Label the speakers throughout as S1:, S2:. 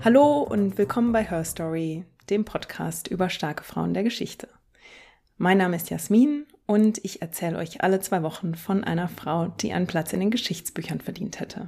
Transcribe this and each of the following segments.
S1: Hallo und willkommen bei Her Story, dem Podcast über starke Frauen der Geschichte. Mein Name ist Jasmin und ich erzähle euch alle 2 Wochen von einer Frau, die einen Platz in den Geschichtsbüchern verdient hätte.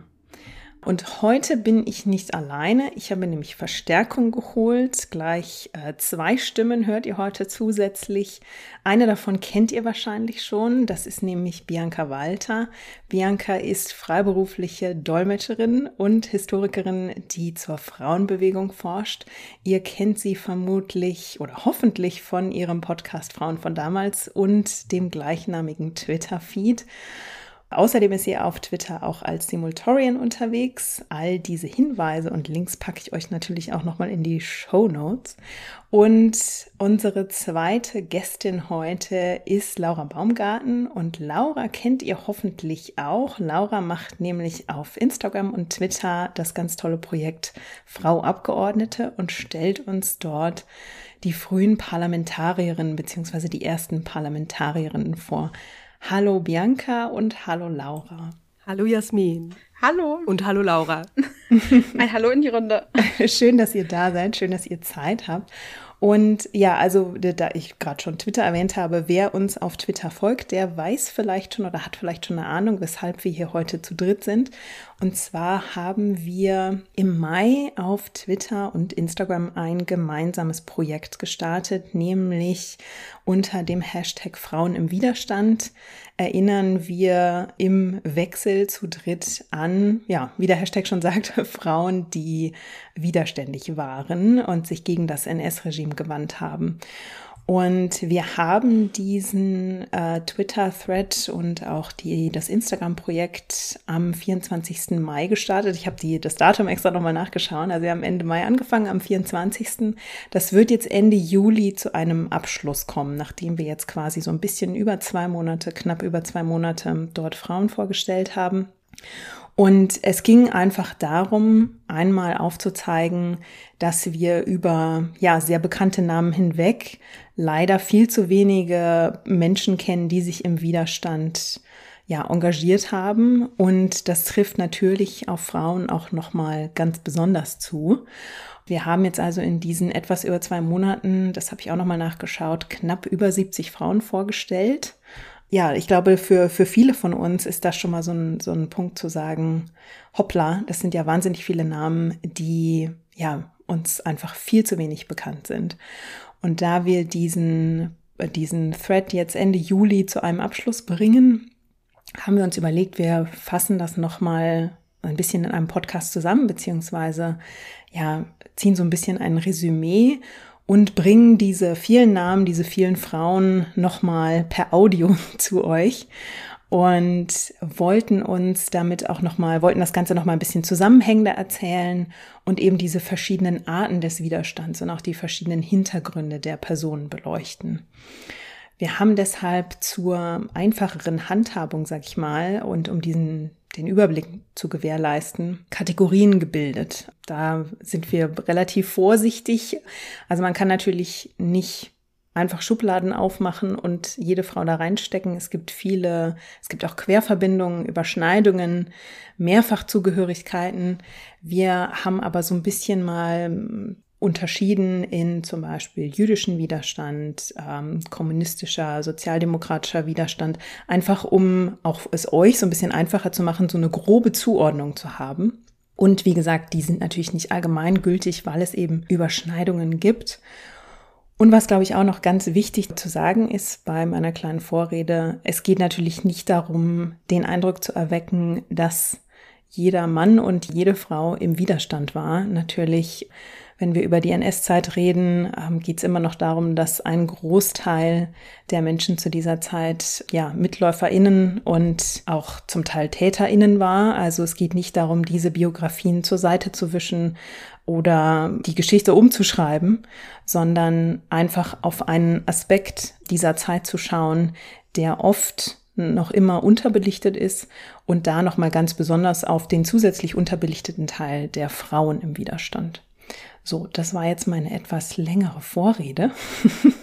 S1: Und heute bin ich nicht alleine. Ich habe nämlich Verstärkung geholt. Gleich 2 Stimmen hört ihr heute zusätzlich. Eine davon kennt ihr wahrscheinlich schon. Das ist nämlich Bianca Walter. Bianca ist freiberufliche Dolmetscherin und Historikerin, die zur Frauenbewegung forscht. Ihr kennt sie vermutlich oder hoffentlich von ihrem Podcast Frauen von damals und dem gleichnamigen Twitter-Feed. Außerdem ist sie auf Twitter auch als Simultorian unterwegs. All diese Hinweise und Links packe ich euch natürlich auch nochmal in die Shownotes. Und unsere zweite Gästin heute ist Laura Baumgarten. Und Laura kennt ihr hoffentlich auch. Laura macht nämlich auf Instagram und Twitter das ganz tolle Projekt Frau Abgeordnete und stellt uns dort die frühen Parlamentarierinnen bzw. die ersten Parlamentarierinnen vor. Hallo Bianca und hallo Laura.
S2: Hallo Jasmin.
S3: Hallo.
S2: Und hallo Laura.
S3: Ein Hallo in die Runde.
S1: Schön, dass ihr da seid, schön, dass ihr Zeit habt. Und ja, also da ich gerade schon Twitter erwähnt habe, wer uns auf Twitter folgt, der weiß vielleicht schon oder hat vielleicht schon eine Ahnung, weshalb wir hier heute zu dritt sind. Und zwar haben wir im Mai auf Twitter und Instagram ein gemeinsames Projekt gestartet, nämlich unter dem Hashtag Frauen im Widerstand erinnern wir im Wechsel zu dritt an, ja, wie der Hashtag schon sagt, Frauen, die widerständig waren und sich gegen das NS-Regime gewandt haben. Und wir haben diesen Twitter-Thread und auch das Instagram-Projekt am 24. Mai gestartet. Ich habe das Datum extra nochmal nachgeschaut. Also wir haben Ende Mai angefangen, am 24. Das wird jetzt Ende Juli zu einem Abschluss kommen, nachdem wir jetzt quasi so ein bisschen knapp über 2 Monate dort Frauen vorgestellt haben. Und es ging einfach darum, einmal aufzuzeigen, dass wir über sehr bekannte Namen hinweg leider viel zu wenige Menschen kennen, die sich im Widerstand engagiert haben. Und das trifft natürlich auf Frauen auch nochmal ganz besonders zu. Wir haben jetzt also in diesen etwas über 2 Monaten, das habe ich auch nochmal nachgeschaut, knapp über 70 Frauen vorgestellt. Ja, ich glaube, für viele von uns ist das schon mal so ein Punkt zu sagen, hoppla, das sind ja wahnsinnig viele Namen, die uns einfach viel zu wenig bekannt sind. Und da wir diesen Thread jetzt Ende Juli zu einem Abschluss bringen, haben wir uns überlegt, wir fassen das nochmal ein bisschen in einem Podcast zusammen, beziehungsweise ziehen so ein bisschen ein Resümee und bringen diese vielen Namen, diese vielen Frauen nochmal per Audio zu euch und wollten das Ganze nochmal ein bisschen zusammenhängender erzählen und eben diese verschiedenen Arten des Widerstands und auch die verschiedenen Hintergründe der Personen beleuchten. Wir haben deshalb zur einfacheren Handhabung, sag ich mal, und um den Überblick zu gewährleisten, Kategorien gebildet. Da sind wir relativ vorsichtig. Also man kann natürlich nicht einfach Schubladen aufmachen und jede Frau da reinstecken. Es gibt auch Querverbindungen, Überschneidungen, Mehrfachzugehörigkeiten. Wir haben aber so ein bisschen mal unterschieden in zum Beispiel jüdischen Widerstand, kommunistischer, sozialdemokratischer Widerstand, einfach um auch es euch so ein bisschen einfacher zu machen, so eine grobe Zuordnung zu haben. Und wie gesagt, die sind natürlich nicht allgemeingültig, weil es eben Überschneidungen gibt. Und was, glaube ich, auch noch ganz wichtig zu sagen ist bei meiner kleinen Vorrede, es geht natürlich nicht darum, den Eindruck zu erwecken, dass jeder Mann und jede Frau im Widerstand war. Natürlich, wenn wir über die NS-Zeit reden, geht es immer noch darum, dass ein Großteil der Menschen zu dieser Zeit MitläuferInnen und auch zum Teil TäterInnen war. Also es geht nicht darum, diese Biografien zur Seite zu wischen oder die Geschichte umzuschreiben, sondern einfach auf einen Aspekt dieser Zeit zu schauen, der oft noch immer unterbelichtet ist und da nochmal ganz besonders auf den zusätzlich unterbelichteten Teil der Frauen im Widerstand. So, das war jetzt meine etwas längere Vorrede.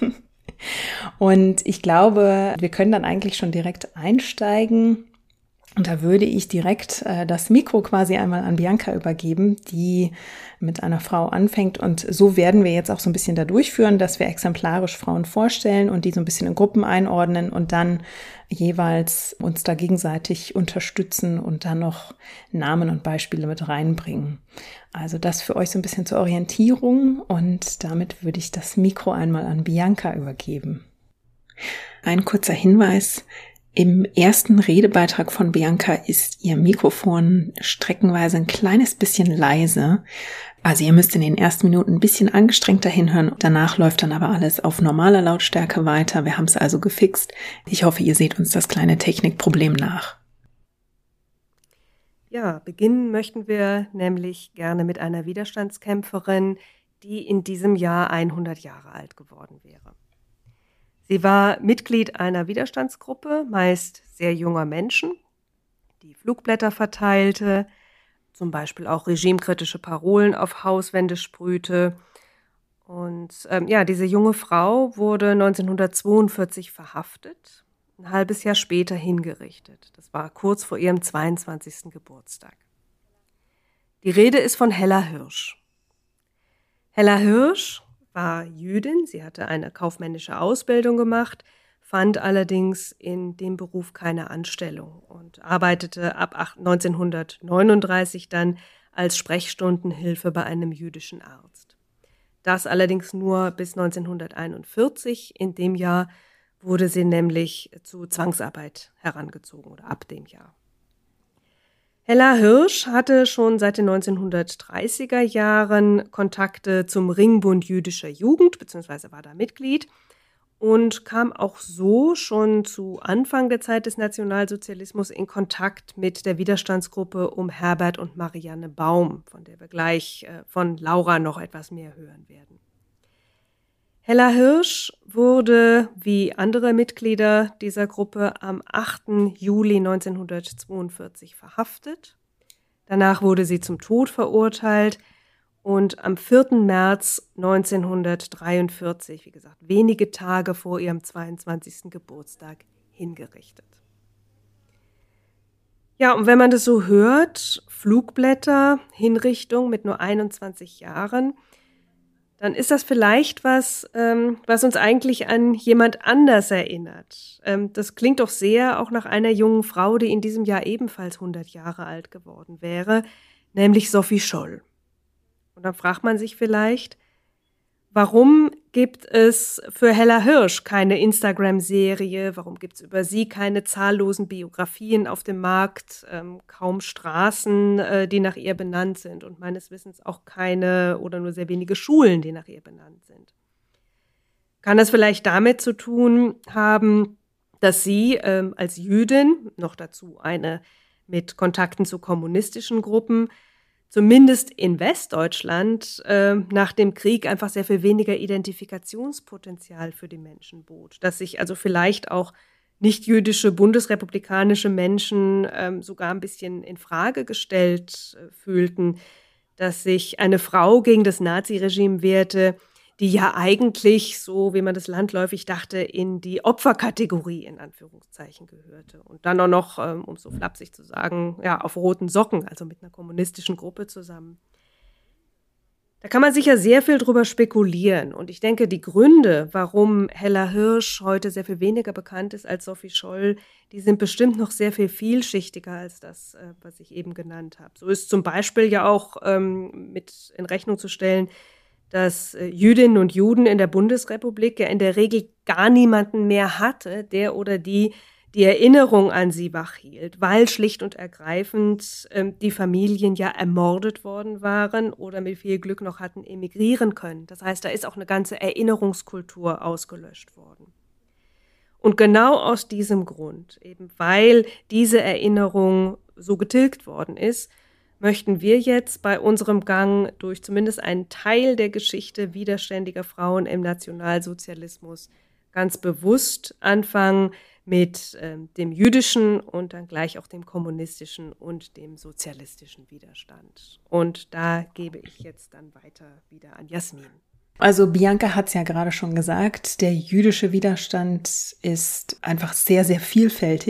S1: Und ich glaube, wir können dann eigentlich schon direkt einsteigen. Und da würde ich direkt das Mikro quasi einmal an Bianca übergeben, die mit einer Frau anfängt. Und so werden wir jetzt auch so ein bisschen da durchführen, dass wir exemplarisch Frauen vorstellen und die so ein bisschen in Gruppen einordnen und dann jeweils uns da gegenseitig unterstützen und dann noch Namen und Beispiele mit reinbringen. Also das für euch so ein bisschen zur Orientierung und damit würde ich das Mikro einmal an Bianca übergeben. Ein kurzer Hinweis. Im ersten Redebeitrag von Bianca ist ihr Mikrofon streckenweise ein kleines bisschen leise. Also ihr müsst in den ersten Minuten ein bisschen angestrengter hinhören. Danach läuft dann aber alles auf normaler Lautstärke weiter. Wir haben es also gefixt. Ich hoffe, ihr seht uns das kleine Technikproblem nach.
S2: Ja, beginnen möchten wir nämlich gerne mit einer Widerstandskämpferin, die in diesem Jahr 100 Jahre alt geworden wäre. Sie war Mitglied einer Widerstandsgruppe, meist sehr junger Menschen, die Flugblätter verteilte, zum Beispiel auch regimekritische Parolen auf Hauswände sprühte. Und diese junge Frau wurde 1942 verhaftet, ein halbes Jahr später hingerichtet. Das war kurz vor ihrem 22. Geburtstag. Die Rede ist von Hella Hirsch. Hella Hirsch war Jüdin, sie hatte eine kaufmännische Ausbildung gemacht, fand allerdings in dem Beruf keine Anstellung und arbeitete ab 1939 dann als Sprechstundenhilfe bei einem jüdischen Arzt. Das allerdings nur bis 1941. In dem Jahr wurde sie nämlich zu Zwangsarbeit herangezogen oder ab dem Jahr. Hella Hirsch hatte schon seit den 1930er Jahren Kontakte zum Ringbund jüdischer Jugend, beziehungsweise war da Mitglied und kam auch so schon zu Anfang der Zeit des Nationalsozialismus in Kontakt mit der Widerstandsgruppe um Herbert und Marianne Baum, von der wir gleich von Laura noch etwas mehr hören werden. Hella Hirsch wurde wie andere Mitglieder dieser Gruppe am 8. Juli 1942 verhaftet. Danach wurde sie zum Tod verurteilt und am 4. März 1943, wie gesagt, wenige Tage vor ihrem 22. Geburtstag, hingerichtet. Ja, und wenn man das so hört, Flugblätter, Hinrichtung mit nur 21 Jahren, dann ist das vielleicht was uns eigentlich an jemand anders erinnert. Das klingt doch sehr auch nach einer jungen Frau, die in diesem Jahr ebenfalls 100 Jahre alt geworden wäre, nämlich Sophie Scholl. Und dann fragt man sich vielleicht, warum gibt es für Hella Hirsch keine Instagram-Serie? Warum gibt es über sie keine zahllosen Biografien auf dem Markt? Kaum Straßen, die nach ihr benannt sind und meines Wissens auch keine oder nur sehr wenige Schulen, die nach ihr benannt sind. Kann das vielleicht damit zu tun haben, dass sie als Jüdin, noch dazu eine mit Kontakten zu kommunistischen Gruppen, zumindest in Westdeutschland nach dem Krieg einfach sehr viel weniger Identifikationspotenzial für die Menschen bot. Dass sich also vielleicht auch nicht-jüdische, bundesrepublikanische Menschen sogar ein bisschen in Frage gestellt fühlten, dass sich eine Frau gegen das Naziregime wehrte, die ja eigentlich, so wie man das landläufig dachte, in die Opferkategorie in Anführungszeichen gehörte. Und dann auch noch, um so flapsig zu sagen, ja, auf roten Socken, also mit einer kommunistischen Gruppe zusammen. Da kann man sicher sehr viel drüber spekulieren. Und ich denke, die Gründe, warum Hella Hirsch heute sehr viel weniger bekannt ist als Sophie Scholl, die sind bestimmt noch sehr viel vielschichtiger als das, was ich eben genannt habe. So ist zum Beispiel ja auch mit in Rechnung zu stellen, dass Jüdinnen und Juden in der Bundesrepublik ja in der Regel gar niemanden mehr hatte, der oder die Erinnerung an sie wachhielt, weil schlicht und ergreifend die Familien ja ermordet worden waren oder mit viel Glück noch hatten emigrieren können. Das heißt, da ist auch eine ganze Erinnerungskultur ausgelöscht worden. Und genau aus diesem Grund, eben weil diese Erinnerung so getilgt worden ist, möchten wir jetzt bei unserem Gang durch zumindest einen Teil der Geschichte widerständiger Frauen im Nationalsozialismus ganz bewusst anfangen mit dem jüdischen und dann gleich auch dem kommunistischen und dem sozialistischen Widerstand. Und da gebe ich jetzt dann weiter wieder an Jasmin.
S1: Also Bianca hat es ja gerade schon gesagt, der jüdische Widerstand ist einfach sehr, sehr vielfältig.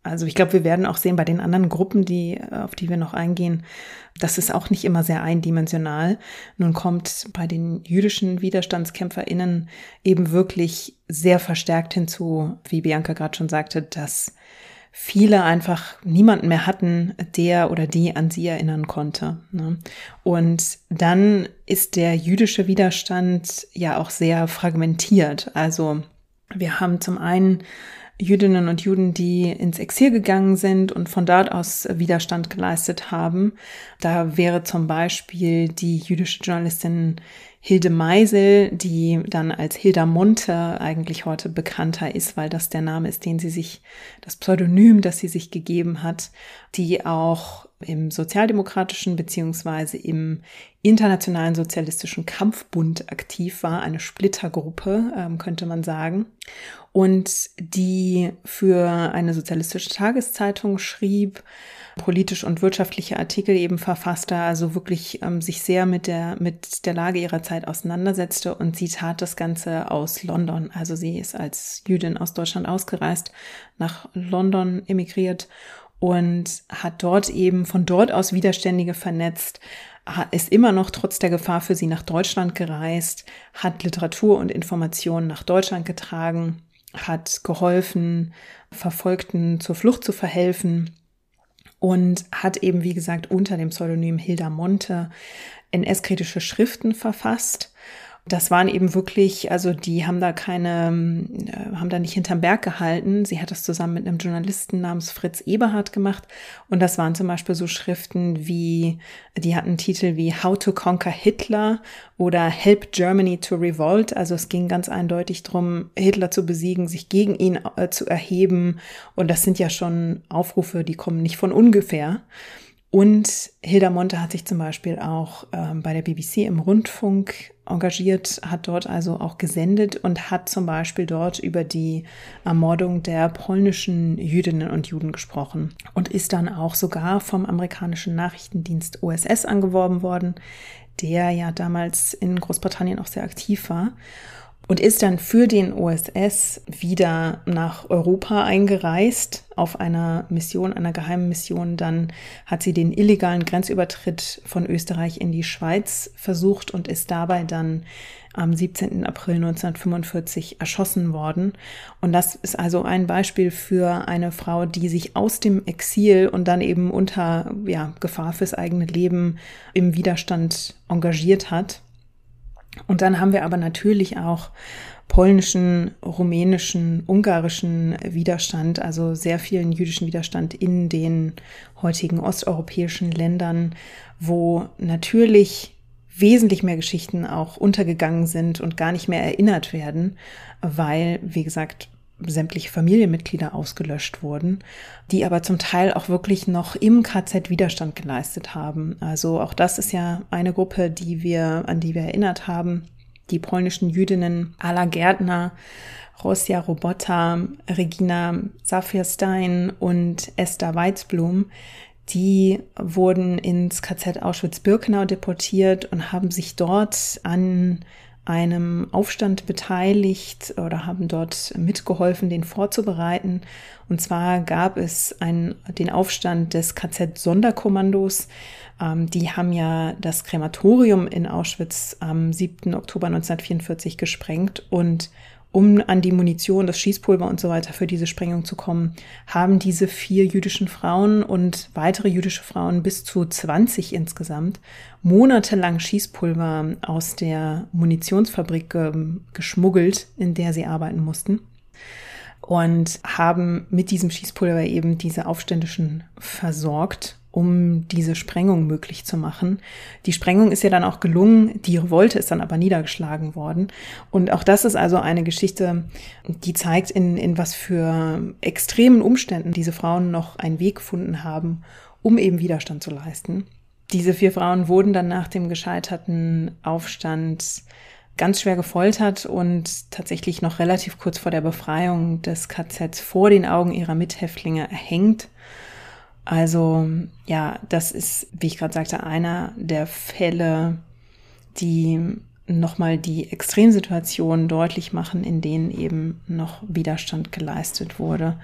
S1: Also ich glaube, wir werden auch sehen bei den anderen Gruppen, auf die wir noch eingehen, das ist auch nicht immer sehr eindimensional. Nun kommt bei den jüdischen WiderstandskämpferInnen eben wirklich sehr verstärkt hinzu, wie Bianca gerade schon sagte, dass viele einfach niemanden mehr hatten, der oder die an sie erinnern konnte. Ne? Und dann ist der jüdische Widerstand ja auch sehr fragmentiert. Also wir haben zum einen Jüdinnen und Juden, die ins Exil gegangen sind und von dort aus Widerstand geleistet haben. Da wäre zum Beispiel die jüdische Journalistin Hilde Meisel, die dann als Hilda Monte eigentlich heute bekannter ist, weil das der Name ist, das Pseudonym, das sie sich gegeben hat, die auch im sozialdemokratischen beziehungsweise im internationalen sozialistischen Kampfbund aktiv war, eine Splittergruppe, könnte man sagen, und die für eine sozialistische Tageszeitung schrieb, politisch und wirtschaftliche Artikel eben verfasste, also wirklich sich sehr mit der Lage ihrer Zeit auseinandersetzte, und sie tat das Ganze aus London. Also sie ist als Jüdin aus Deutschland ausgereist, nach London emigriert und hat dort eben von dort aus Widerständige vernetzt, ist immer noch trotz der Gefahr für sie nach Deutschland gereist, hat Literatur und Informationen nach Deutschland getragen, hat geholfen, Verfolgten zur Flucht zu verhelfen und hat eben, wie gesagt, unter dem Pseudonym Hilda Monte NS-kritische Schriften verfasst. Das waren eben wirklich, also die haben da nicht hinterm Berg gehalten. Sie hat das zusammen mit einem Journalisten namens Fritz Eberhard gemacht. Und das waren zum Beispiel so Schriften die hatten Titel wie How to Conquer Hitler oder Help Germany to Revolt. Also es ging ganz eindeutig darum, Hitler zu besiegen, sich gegen ihn zu erheben. Und das sind ja schon Aufrufe, die kommen nicht von ungefähr. Und Hilda Monte hat sich zum Beispiel auch bei der BBC im Rundfunk engagiert, hat dort also auch gesendet und hat zum Beispiel dort über die Ermordung der polnischen Jüdinnen und Juden gesprochen und ist dann auch sogar vom amerikanischen Nachrichtendienst OSS angeworben worden, der ja damals in Großbritannien auch sehr aktiv war. Und ist dann für den OSS wieder nach Europa eingereist auf einer Mission, einer geheimen Mission. Dann hat sie den illegalen Grenzübertritt von Österreich in die Schweiz versucht und ist dabei dann am 17. April 1945 erschossen worden. Und das ist also ein Beispiel für eine Frau, die sich aus dem Exil und dann eben unter Gefahr fürs eigene Leben im Widerstand engagiert hat. Und dann haben wir aber natürlich auch polnischen, rumänischen, ungarischen Widerstand, also sehr vielen jüdischen Widerstand in den heutigen osteuropäischen Ländern, wo natürlich wesentlich mehr Geschichten auch untergegangen sind und gar nicht mehr erinnert werden, weil, wie gesagt, sämtliche Familienmitglieder ausgelöscht wurden, die aber zum Teil auch wirklich noch im KZ Widerstand geleistet haben. Also auch das ist ja eine Gruppe, an die wir erinnert haben. Die polnischen Jüdinnen Ala Gärtner, Rosia Robota, Regina Safir-Stein und Esther Weitzblum, die wurden ins KZ Auschwitz-Birkenau deportiert und haben sich dort an einem Aufstand beteiligt oder haben dort mitgeholfen, den vorzubereiten. Und zwar gab es den Aufstand des KZ-Sonderkommandos. Die haben ja das Krematorium in Auschwitz am 7. Oktober 1944 gesprengt. Und um an die Munition, das Schießpulver und so weiter für diese Sprengung zu kommen, haben diese 4 jüdischen Frauen und weitere jüdische Frauen, bis zu 20 insgesamt, monatelang Schießpulver aus der Munitionsfabrik geschmuggelt, in der sie arbeiten mussten. Und haben mit diesem Schießpulver eben diese Aufständischen versorgt, um diese Sprengung möglich zu machen. Die Sprengung ist ja dann auch gelungen, die Revolte ist dann aber niedergeschlagen worden. Und auch das ist also eine Geschichte, die zeigt, in was für extremen Umständen diese Frauen noch einen Weg gefunden haben, um eben Widerstand zu leisten. Diese 4 Frauen wurden dann nach dem gescheiterten Aufstand ganz schwer gefoltert und tatsächlich noch relativ kurz vor der Befreiung des KZs vor den Augen ihrer Mithäftlinge erhängt. Also ja, das ist, wie ich gerade sagte, einer der Fälle, die nochmal die Extremsituationen deutlich machen, in denen eben noch Widerstand geleistet wurde.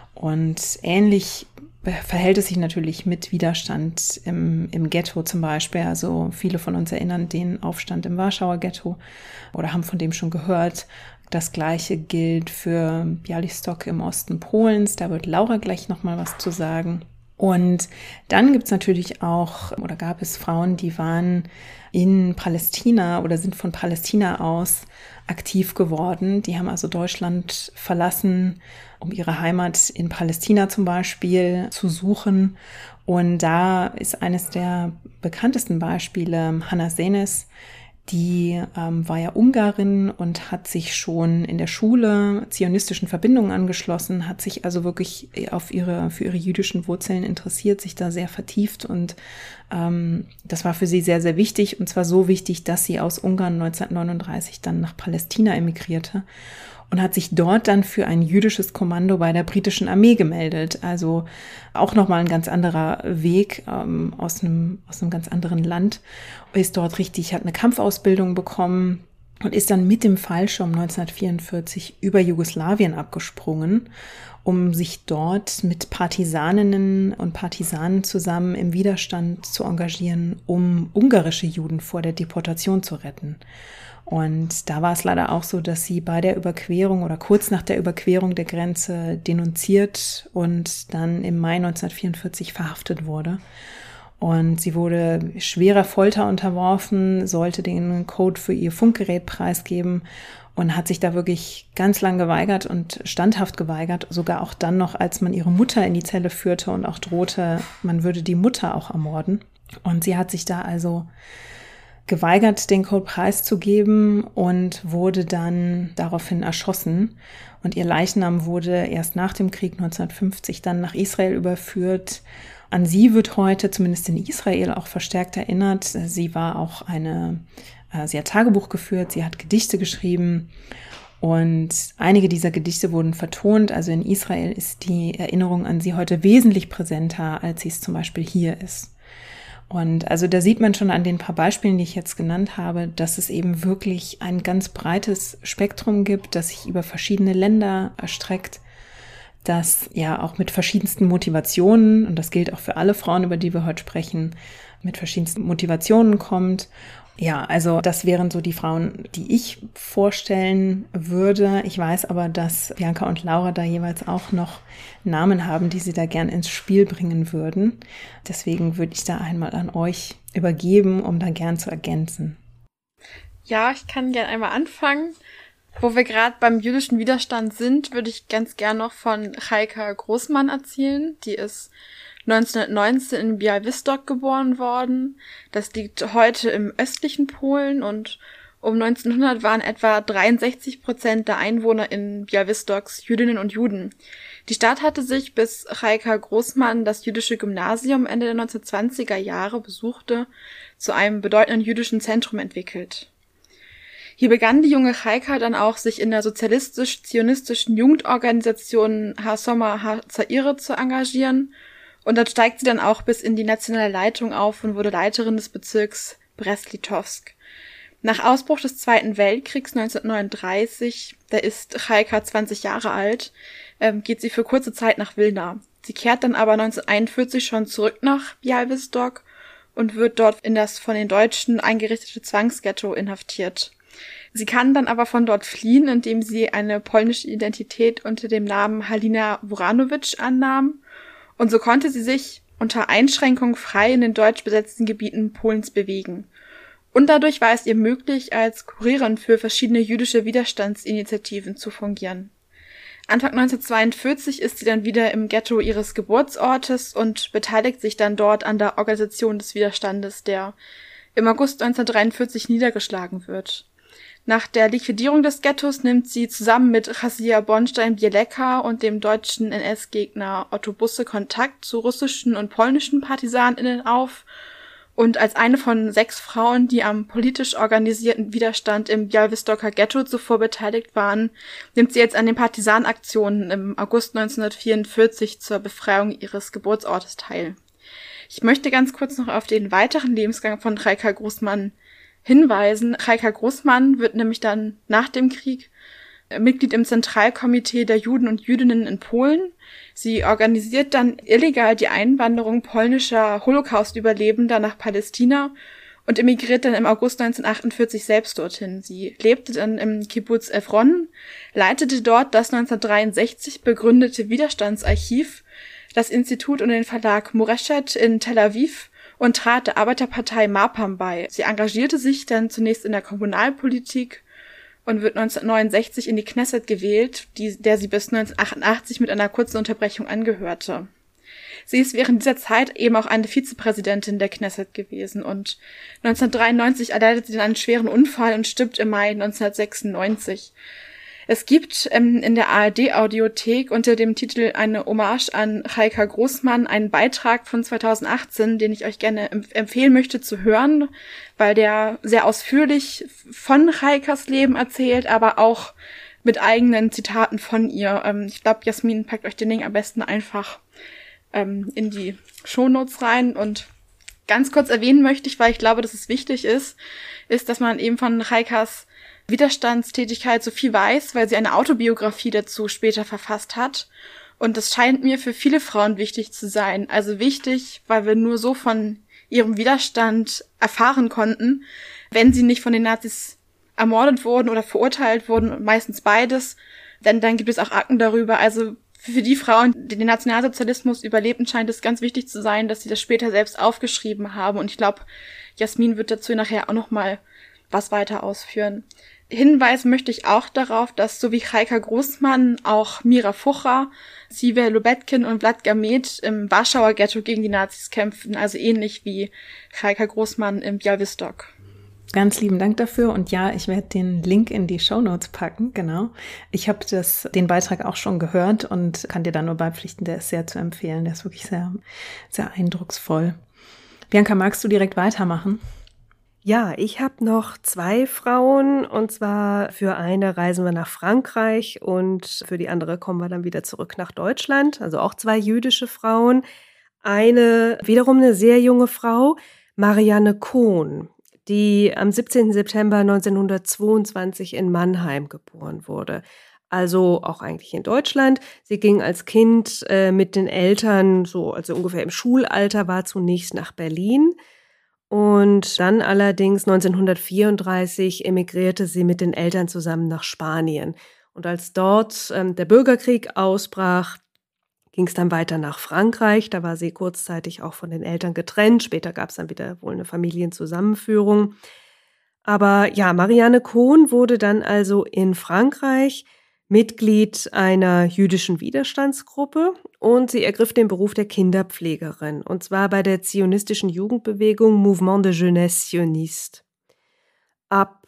S1: Und ähnlich verhält es sich natürlich mit Widerstand im Ghetto zum Beispiel. Also viele von uns erinnern den Aufstand im Warschauer Ghetto oder haben von dem schon gehört. Das Gleiche gilt für Białystok im Osten Polens. Da wird Laura gleich nochmal was zu sagen. Und dann gibt's natürlich auch, oder gab es Frauen, die waren in Palästina oder sind von Palästina aus aktiv geworden. Die haben also Deutschland verlassen, um ihre Heimat in Palästina zum Beispiel zu suchen. Und da ist eines der bekanntesten Beispiele Hannah Senes. Die war ja Ungarin und hat sich schon in der Schule zionistischen Verbindungen angeschlossen, hat sich also wirklich für ihre jüdischen Wurzeln interessiert, sich da sehr vertieft und das war für sie sehr, sehr wichtig und zwar so wichtig, dass sie aus Ungarn 1939 dann nach Palästina emigrierte und hat sich dort dann für ein jüdisches Kommando bei der britischen Armee gemeldet. Also auch nochmal ein ganz anderer Weg aus einem ganz anderen Land. Ist dort hat eine Kampfausbildung bekommen und ist dann mit dem Fallschirm 1944 über Jugoslawien abgesprungen, um sich dort mit Partisaninnen und Partisanen zusammen im Widerstand zu engagieren, um ungarische Juden vor der Deportation zu retten. Und da war es leider auch so, dass sie bei der Überquerung oder kurz nach der Überquerung der Grenze denunziert und dann im Mai 1944 verhaftet wurde. Und sie wurde schwerer Folter unterworfen, sollte den Code für ihr Funkgerät preisgeben und hat sich da wirklich ganz lang geweigert und standhaft geweigert, sogar auch dann noch, als man ihre Mutter in die Zelle führte und auch drohte, man würde die Mutter auch ermorden. Und sie hat sich da also geweigert, den Code preiszugeben und wurde dann daraufhin erschossen. Und ihr Leichnam wurde erst nach dem Krieg 1950 dann nach Israel überführt. An sie wird heute, zumindest in Israel, auch verstärkt erinnert. Sie war auch sie hat Tagebuch geführt, sie hat Gedichte geschrieben und einige dieser Gedichte wurden vertont. Also in Israel ist die Erinnerung an sie heute wesentlich präsenter, als sie es zum Beispiel hier ist. Und also da sieht man schon an den paar Beispielen, die ich jetzt genannt habe, dass es eben wirklich ein ganz breites Spektrum gibt, das sich über verschiedene Länder erstreckt, das ja auch mit verschiedensten Motivationen, und das gilt auch für alle Frauen, über die wir heute sprechen, mit verschiedensten Motivationen kommt. Ja, also das wären so die Frauen, die ich vorstellen würde. Ich weiß aber, dass Bianca und Laura da jeweils auch noch Namen haben, die sie da gern ins Spiel bringen würden. Deswegen würde ich da einmal an euch übergeben, um da gern zu ergänzen.
S3: Ja, ich kann gern einmal anfangen. Wo wir gerade beim jüdischen Widerstand sind, würde ich ganz gern noch von Chajka Großmann erzählen. Die ist 1919 in Białystok geboren worden. Das liegt heute im östlichen Polen und um 1900 waren etwa 63% der Einwohner in Białystoks Jüdinnen und Juden. Die Stadt hatte sich, bis Chajka Großmann das jüdische Gymnasium Ende der 1920er Jahre besuchte, zu einem bedeutenden jüdischen Zentrum entwickelt. Hier begann die junge Chajka dann auch, sich in der sozialistisch-zionistischen Jugendorganisation Ha-Sommer Ha-Zaire zu engagieren. Und dort steigt sie dann auch bis in die nationale Leitung auf und wurde Leiterin des Bezirks Brest-Litovsk. Nach Ausbruch des Zweiten Weltkriegs 1939, da ist Chajka 20 Jahre alt, geht sie für kurze Zeit nach Wilna. Sie kehrt dann aber 1941 schon zurück nach Białystok und wird dort in das von den Deutschen eingerichtete Zwangsghetto inhaftiert. Sie kann dann aber von dort fliehen, indem sie eine polnische Identität unter dem Namen Halina Woranowicz annahm. Und so konnte sie sich unter Einschränkung frei in den deutsch besetzten Gebieten Polens bewegen. Und dadurch war es ihr möglich, als Kurierin für verschiedene jüdische Widerstandsinitiativen zu fungieren. Anfang 1942 ist sie dann wieder im Ghetto ihres Geburtsortes und beteiligt sich dann dort an der Organisation des Widerstandes, der im August 1943 niedergeschlagen wird. Nach der Liquidierung des Ghettos nimmt sie zusammen mit Chasia Bornstein-Bieleka und dem deutschen NS-Gegner Otto Busse Kontakt zu russischen und polnischen PartisanInnen auf. Und als eine von 6 Frauen, die am politisch organisierten Widerstand im Białystoker Ghetto zuvor beteiligt waren, nimmt sie jetzt an den Partisanaktionen im August 1944 zur Befreiung ihres Geburtsortes teil. Ich möchte ganz kurz noch auf den weiteren Lebensgang von Chajka Großmann hinweisen. Chaika Großmann wird nämlich dann nach dem Krieg Mitglied im Zentralkomitee der Juden und Jüdinnen in Polen. Sie organisiert dann illegal die Einwanderung polnischer Holocaust-Überlebender nach Palästina und emigriert dann im August 1948 selbst dorthin. Sie lebte dann im Kibbuz Evron, leitete dort das 1963 begründete Widerstandsarchiv, das Institut und den Verlag Moreshet in Tel Aviv und trat der Arbeiterpartei Mapam bei. Sie engagierte sich dann zunächst in der Kommunalpolitik und wird 1969 in die Knesset gewählt, der sie bis 1988 mit einer kurzen Unterbrechung angehörte. Sie ist während dieser Zeit eben auch eine Vizepräsidentin der Knesset gewesen und 1993 erleidet sie dann einen schweren Unfall und stirbt im Mai 1996. Es gibt in der ARD-Audiothek unter dem Titel Eine Hommage an Chaika Großmann einen Beitrag von 2018, den ich euch gerne empfehlen möchte zu hören, weil der sehr ausführlich von Chaikas Leben erzählt, aber auch mit eigenen Zitaten von ihr. Ich glaube, Jasmin packt euch den Link am besten einfach in die Shownotes rein. Und ganz kurz erwähnen möchte ich, weil ich glaube, dass es wichtig ist, dass man eben von Chaikas Widerstandstätigkeit so viel weiß, weil sie eine Autobiografie dazu später verfasst hat. Und das scheint mir für viele Frauen wichtig zu sein. Also wichtig, weil wir nur so von ihrem Widerstand erfahren konnten, wenn sie nicht von den Nazis ermordet wurden oder verurteilt wurden, meistens beides. Denn dann gibt es auch Akten darüber. Also für die Frauen, die den Nationalsozialismus überlebten, scheint es ganz wichtig zu sein, dass sie das später selbst aufgeschrieben haben. Und ich glaube, Jasmin wird dazu nachher auch noch mal was weiter ausführen. Hinweisen möchte ich auch darauf, dass so wie Chaika Großmann auch Mira Fucha, Siwe Lubetkin und Vlad Gamet im Warschauer Ghetto gegen die Nazis kämpften, also ähnlich wie Chaika Großmann im Białystok.
S1: Ganz lieben Dank dafür und ja, ich werde den Link in die Shownotes packen, genau. Ich habe den Beitrag auch schon gehört und kann dir da nur beipflichten, der ist sehr zu empfehlen, der ist wirklich sehr, sehr eindrucksvoll. Bianca, magst du direkt weitermachen?
S2: Ja, ich habe noch 2 Frauen und zwar für eine reisen wir nach Frankreich und für die andere kommen wir dann wieder zurück nach Deutschland, also auch 2 jüdische Frauen. Wiederum eine sehr junge Frau, Marianne Kohn, die am 17. September 1922 in Mannheim geboren wurde. Also auch eigentlich in Deutschland. Sie ging als Kind mit den Eltern, also ungefähr im Schulalter, war zunächst nach Berlin. Und dann allerdings 1934 emigrierte sie mit den Eltern zusammen nach Spanien. Und als dort der Bürgerkrieg ausbrach, ging es dann weiter nach Frankreich. Da war sie kurzzeitig auch von den Eltern getrennt. Später gab es dann wieder wohl eine Familienzusammenführung. Aber ja, Marianne Kohn wurde dann also in Frankreich Mitglied einer jüdischen Widerstandsgruppe und sie ergriff den Beruf der Kinderpflegerin, und zwar bei der zionistischen Jugendbewegung Mouvement de Jeunesse Sioniste. Ab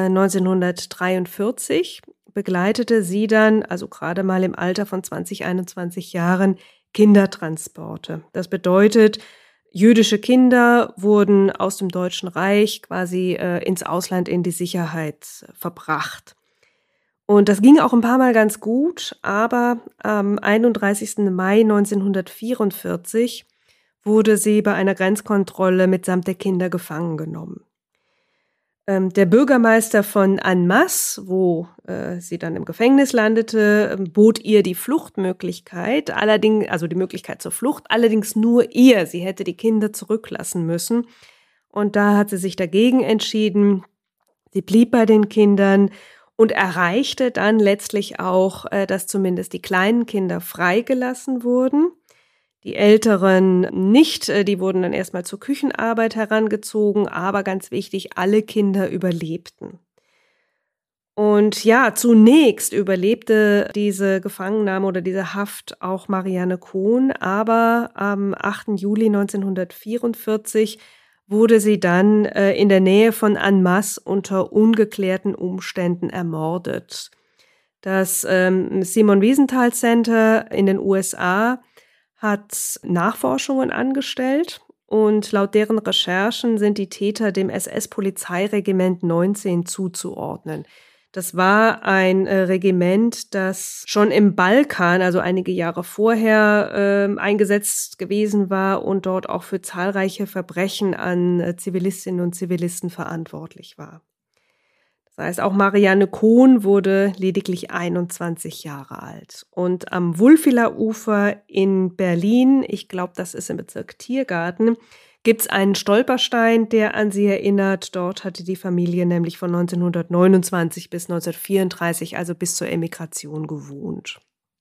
S2: 1943 begleitete sie dann, also gerade mal im Alter von 20, 21 Jahren, Kindertransporte. Das bedeutet, jüdische Kinder wurden aus dem Deutschen Reich quasi ins Ausland in die Sicherheit verbracht. Und das ging auch ein paar Mal ganz gut, aber am 31. Mai 1944 wurde sie bei einer Grenzkontrolle mitsamt der Kinder gefangen genommen. Der Bürgermeister von Annemasse, wo sie dann im Gefängnis landete, bot ihr die Fluchtmöglichkeit, also die Möglichkeit zur Flucht, allerdings nur ihr. Sie hätte die Kinder zurücklassen müssen. Und da hat sie sich dagegen entschieden. Sie blieb bei den Kindern und erreichte dann letztlich auch, dass zumindest die kleinen Kinder freigelassen wurden. Die Älteren nicht, die wurden dann erstmal zur Küchenarbeit herangezogen, aber ganz wichtig, alle Kinder überlebten. Und ja, zunächst überlebte diese Gefangennahme oder diese Haft auch Marianne Kohn, aber am 8. Juli 1944 wurde sie dann in der Nähe von Annemasse unter ungeklärten Umständen ermordet. Das Simon Wiesenthal Center in den USA hat Nachforschungen angestellt und laut deren Recherchen sind die Täter dem SS-Polizeiregiment 19 zuzuordnen. Das war ein Regiment, das schon im Balkan, also einige Jahre vorher, eingesetzt gewesen war und dort auch für zahlreiche Verbrechen an Zivilistinnen und Zivilisten verantwortlich war. Das heißt, auch Marianne Kohn wurde lediglich 21 Jahre alt. Und am Wulfiler Ufer in Berlin, ich glaube, das ist im Bezirk Tiergarten, gibt es einen Stolperstein, der an sie erinnert. Dort hatte die Familie nämlich von 1929 bis 1934, also bis zur Emigration, gewohnt.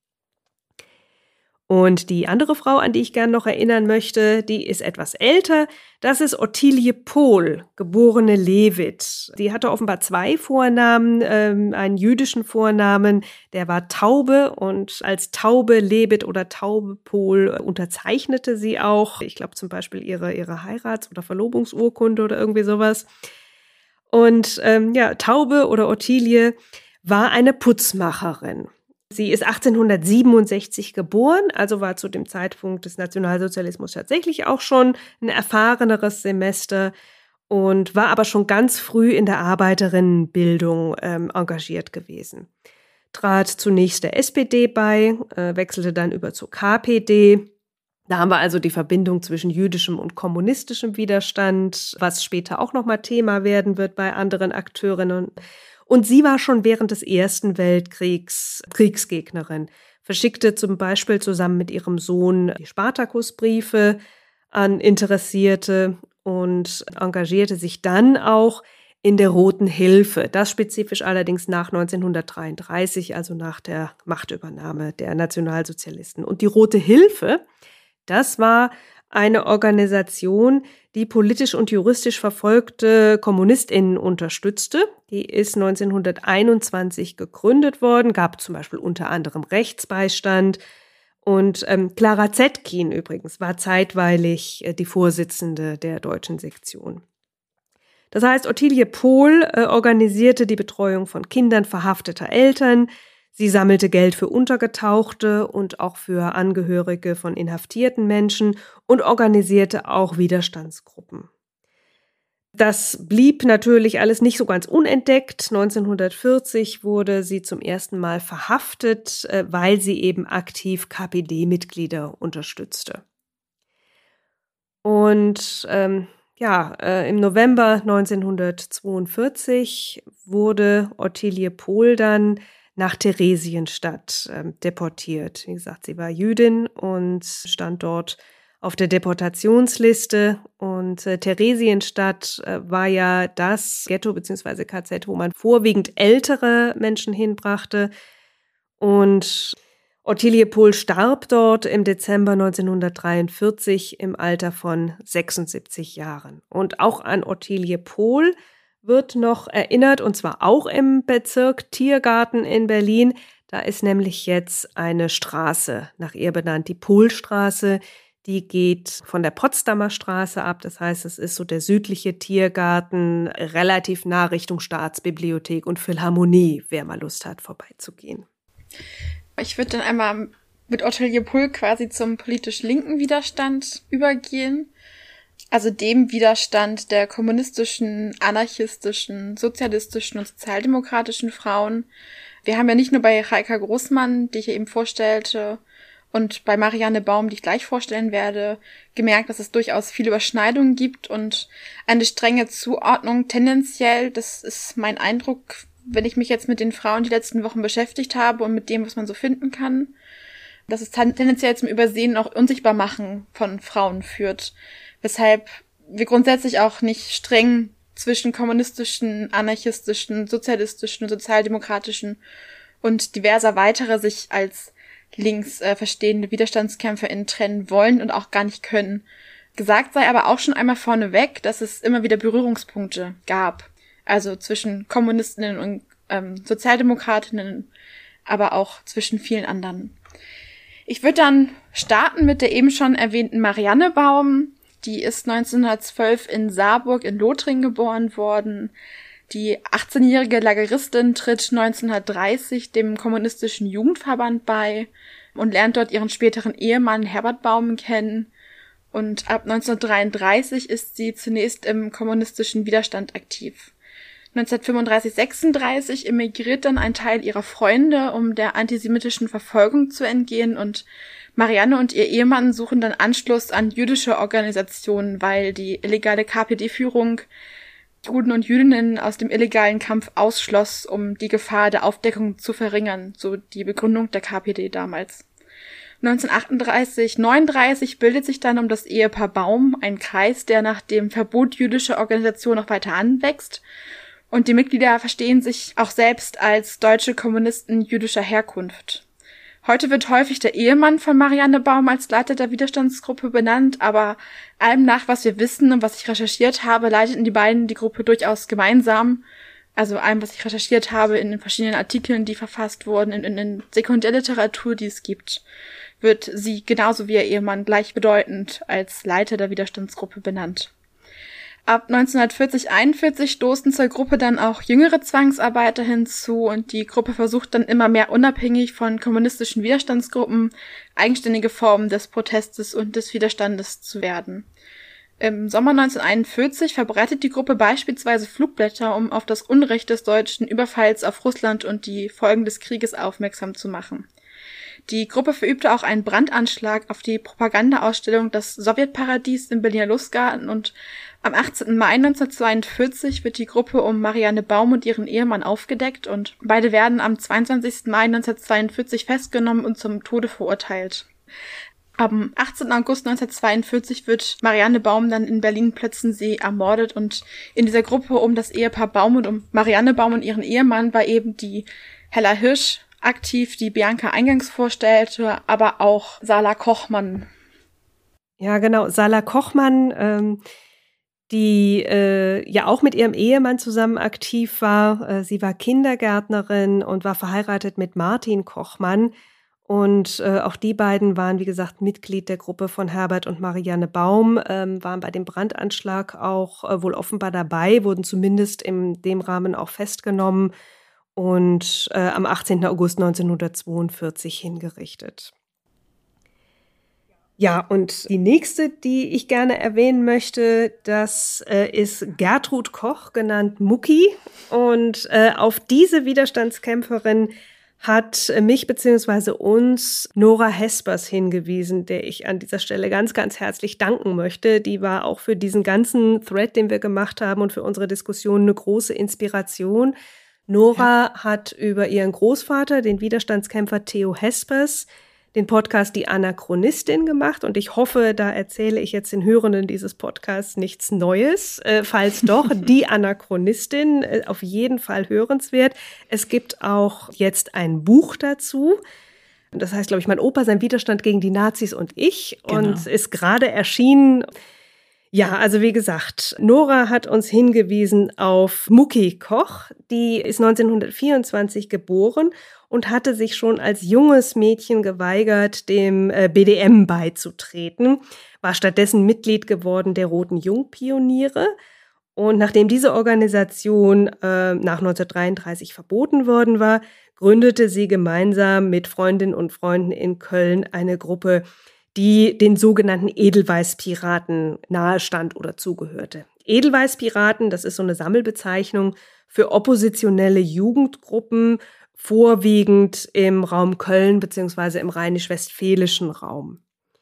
S2: Und die andere Frau, an die ich gerne noch erinnern möchte, die ist etwas älter. Das ist Ottilie Pohl, geborene Lewitt. Sie hatte offenbar 2 Vornamen, einen jüdischen Vornamen, der war Taube, und als Taube Lewitt oder Taube Pohl unterzeichnete sie auch, ich glaube zum Beispiel ihre Heirats- oder Verlobungsurkunde oder irgendwie sowas. Und Taube oder Ottilie war eine Putzmacherin. Sie ist 1867 geboren, also war zu dem Zeitpunkt des Nationalsozialismus tatsächlich auch schon ein erfahreneres Semester und war aber schon ganz früh in der Arbeiterinnenbildung engagiert gewesen. Trat zunächst der SPD bei, wechselte dann über zur KPD. Da haben wir also die Verbindung zwischen jüdischem und kommunistischem Widerstand, was später auch nochmal Thema werden wird bei anderen Akteurinnen. Und sie war schon während des Ersten Weltkriegs Kriegsgegnerin, verschickte zum Beispiel zusammen mit ihrem Sohn die Spartakusbriefe an Interessierte und engagierte sich dann auch in der Roten Hilfe. Das spezifisch allerdings nach 1933, also nach der Machtübernahme der Nationalsozialisten. Und die Rote Hilfe, das war eine Organisation, die politisch und juristisch verfolgte KommunistInnen unterstützte. Die ist 1921 gegründet worden, gab zum Beispiel unter anderem Rechtsbeistand. Und Clara Zetkin übrigens war zeitweilig die Vorsitzende der deutschen Sektion. Das heißt, Ottilie Pohl organisierte die Betreuung von Kindern verhafteter Eltern. Sie sammelte Geld für Untergetauchte und auch für Angehörige von inhaftierten Menschen und organisierte auch Widerstandsgruppen. Das blieb natürlich alles nicht so ganz unentdeckt. 1940 wurde sie zum ersten Mal verhaftet, weil sie eben aktiv KPD-Mitglieder unterstützte. Und im November 1942 wurde Ottilie Pohl dann nach Theresienstadt deportiert. Wie gesagt, sie war Jüdin und stand dort auf der Deportationsliste. Und Theresienstadt war ja das Ghetto bzw. KZ, wo man vorwiegend ältere Menschen hinbrachte. Und Ottilie Pohl starb dort im Dezember 1943 im Alter von 76 Jahren. Und auch an Ottilie Pohl wird noch erinnert, und zwar auch im Bezirk Tiergarten in Berlin. Da ist nämlich jetzt eine Straße nach ihr benannt, die Pohlstraße. Die geht von der Potsdamer Straße ab. Das heißt, es ist so der südliche Tiergarten, relativ nah Richtung Staatsbibliothek und Philharmonie, wer mal Lust hat, vorbeizugehen.
S3: Ich würde dann einmal mit Ottilie Pohl quasi zum politisch linken Widerstand übergehen. Also dem Widerstand der kommunistischen, anarchistischen, sozialistischen und sozialdemokratischen Frauen. Wir haben ja nicht nur bei Heike Großmann, die ich hier eben vorstellte, und bei Marianne Baum, die ich gleich vorstellen werde, gemerkt, dass es durchaus viele Überschneidungen gibt und eine strenge Zuordnung tendenziell. Das ist mein Eindruck, wenn ich mich jetzt mit den Frauen die letzten Wochen beschäftigt habe und mit dem, was man so finden kann, dass es tendenziell zum Übersehen auch Unsichtbarmachen von Frauen führt. Weshalb wir grundsätzlich auch nicht streng zwischen kommunistischen, anarchistischen, sozialistischen, sozialdemokratischen und diverser weiterer sich als links verstehende WiderstandskämpferInnen trennen wollen und auch gar nicht können. Gesagt sei aber auch schon einmal vorneweg, dass es immer wieder Berührungspunkte gab. Also zwischen Kommunistinnen und Sozialdemokratinnen, aber auch zwischen vielen anderen. Ich würde dann starten mit der eben schon erwähnten Marianne Baum. Die ist 1912 in Saarburg in Lothringen geboren worden. Die 18-jährige Lageristin tritt 1930 dem Kommunistischen Jugendverband bei und lernt dort ihren späteren Ehemann Herbert Baum kennen. Und ab 1933 ist sie zunächst im kommunistischen Widerstand aktiv. 1935/36 emigriert dann ein Teil ihrer Freunde, um der antisemitischen Verfolgung zu entgehen, und Marianne und ihr Ehemann suchen dann Anschluss an jüdische Organisationen, weil die illegale KPD-Führung Juden und Jüdinnen aus dem illegalen Kampf ausschloss, um die Gefahr der Aufdeckung zu verringern, so die Begründung der KPD damals. 1938/39 bildet sich dann um das Ehepaar Baum ein Kreis, der nach dem Verbot jüdischer Organisationen noch weiter anwächst. Und die Mitglieder verstehen sich auch selbst als deutsche Kommunisten jüdischer Herkunft. Heute wird häufig der Ehemann von Marianne Baum als Leiter der Widerstandsgruppe benannt, aber allem nach, was wir wissen und was ich recherchiert habe, leiteten die beiden die Gruppe durchaus gemeinsam. Also allem, was ich recherchiert habe in den verschiedenen Artikeln, die verfasst wurden, in den Sekundärliteratur, die es gibt, wird sie genauso wie ihr Ehemann gleichbedeutend als Leiter der Widerstandsgruppe benannt. Ab 1940/41 stoßen zur Gruppe dann auch jüngere Zwangsarbeiter hinzu und die Gruppe versucht dann immer mehr unabhängig von kommunistischen Widerstandsgruppen eigenständige Formen des Protestes und des Widerstandes zu werden. Im Sommer 1941 verbreitet die Gruppe beispielsweise Flugblätter, um auf das Unrecht des deutschen Überfalls auf Russland und die Folgen des Krieges aufmerksam zu machen. Die Gruppe verübte auch einen Brandanschlag auf die Propagandaausstellung Das Sowjetparadies im Berliner Lustgarten und am 18. Mai 1942 wird die Gruppe um Marianne Baum und ihren Ehemann aufgedeckt und beide werden am 22. Mai 1942 festgenommen und zum Tode verurteilt. Am 18. August 1942 wird Marianne Baum dann in Berlin-Plötzensee ermordet und in dieser Gruppe um das Ehepaar Baum und um Marianne Baum und ihren Ehemann war eben die Hella Hirsch aktiv, die Bianca eingangs vorstellte, aber auch Sala Kochmann.
S2: Ja, genau, Sala Kochmann, die ja auch mit ihrem Ehemann zusammen aktiv war. Sie war Kindergärtnerin und war verheiratet mit Martin Kochmann. Und auch die beiden waren, wie gesagt, Mitglied der Gruppe von Herbert und Marianne Baum, waren bei dem Brandanschlag auch wohl offenbar dabei, wurden zumindest in dem Rahmen auch festgenommen und am 18. August 1942 hingerichtet. Ja, und die nächste, die ich gerne erwähnen möchte, das ist Gertrud Koch, genannt Mucki. Und auf diese Widerstandskämpferin hat mich bzw. uns Nora Hespers hingewiesen, der ich an dieser Stelle ganz, ganz herzlich danken möchte. Die war auch für diesen ganzen Thread, den wir gemacht haben und für unsere Diskussion eine große Inspiration. Nora hat über ihren Großvater, den Widerstandskämpfer Theo Hespers, den Podcast Die Anachronistin gemacht und ich hoffe, da erzähle ich jetzt den Hörenden dieses Podcasts nichts Neues. Falls doch, Die Anachronistin, auf jeden Fall hörenswert. Es gibt auch jetzt ein Buch dazu. Das heißt, glaube ich, Mein Opa, sein Widerstand gegen die Nazis und ich. Genau. Und ist gerade erschienen. Ja, also wie gesagt, Nora hat uns hingewiesen auf Mucki Koch. Die ist 1924 geboren und hatte sich schon als junges Mädchen geweigert, dem BDM beizutreten, war stattdessen Mitglied geworden der Roten Jungpioniere. Und nachdem diese Organisation nach 1933 verboten worden war, gründete sie gemeinsam mit Freundinnen und Freunden in Köln eine Gruppe, die den sogenannten Edelweißpiraten nahestand oder zugehörte. Edelweißpiraten, das ist so eine Sammelbezeichnung für oppositionelle Jugendgruppen, vorwiegend im Raum Köln bzw. im rheinisch-westfälischen Raum.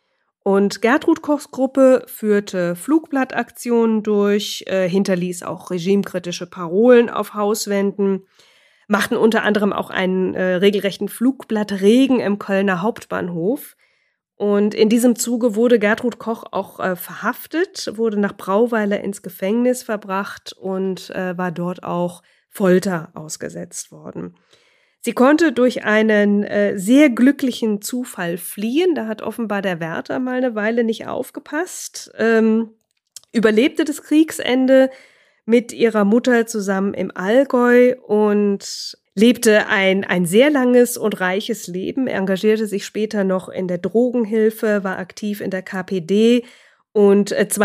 S2: Und Gertrud Kochs Gruppe führte Flugblattaktionen durch, hinterließ auch regimekritische Parolen auf Hauswänden, machten unter anderem auch einen regelrechten Flugblattregen im Kölner Hauptbahnhof. Und in diesem Zuge wurde Gertrud Koch auch verhaftet, wurde nach Brauweiler ins Gefängnis verbracht und war dort auch Folter ausgesetzt worden. Sie konnte durch einen sehr glücklichen Zufall fliehen. Da hat offenbar der Wärter mal eine Weile nicht aufgepasst. Überlebte das Kriegsende mit ihrer Mutter zusammen im Allgäu und lebte ein sehr langes und reiches Leben, engagierte sich später noch in der Drogenhilfe, war aktiv in der KPD und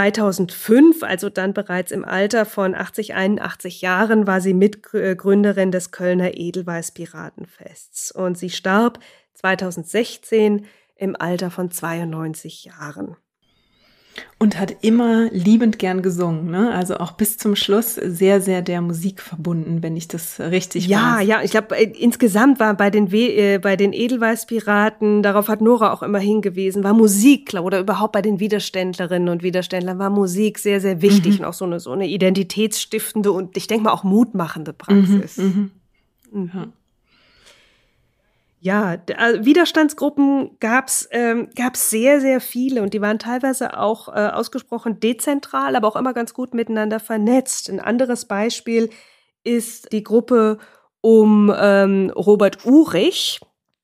S2: 2005, also dann bereits im Alter von 81 Jahren, war sie Mitgründerin des Kölner Edelweiß-Piratenfests und sie starb 2016 im Alter von 92 Jahren.
S1: Und hat immer liebend gern gesungen, ne? Also auch bis zum Schluss sehr, sehr der Musik verbunden, wenn ich das richtig weiß.
S2: Ja, ich glaube, insgesamt war bei den Edelweiß-Piraten, darauf hat Nora auch immer hingewiesen, war Musik, oder überhaupt bei den Widerständlerinnen und Widerständlern war Musik sehr, sehr wichtig und auch so eine identitätsstiftende und ich denke mal auch mutmachende Praxis.
S1: Ja.
S2: Ja, Widerstandsgruppen gab's sehr, sehr viele und die waren teilweise auch ausgesprochen dezentral, aber auch immer ganz gut miteinander vernetzt. Ein anderes Beispiel ist die Gruppe um Robert Uhrig.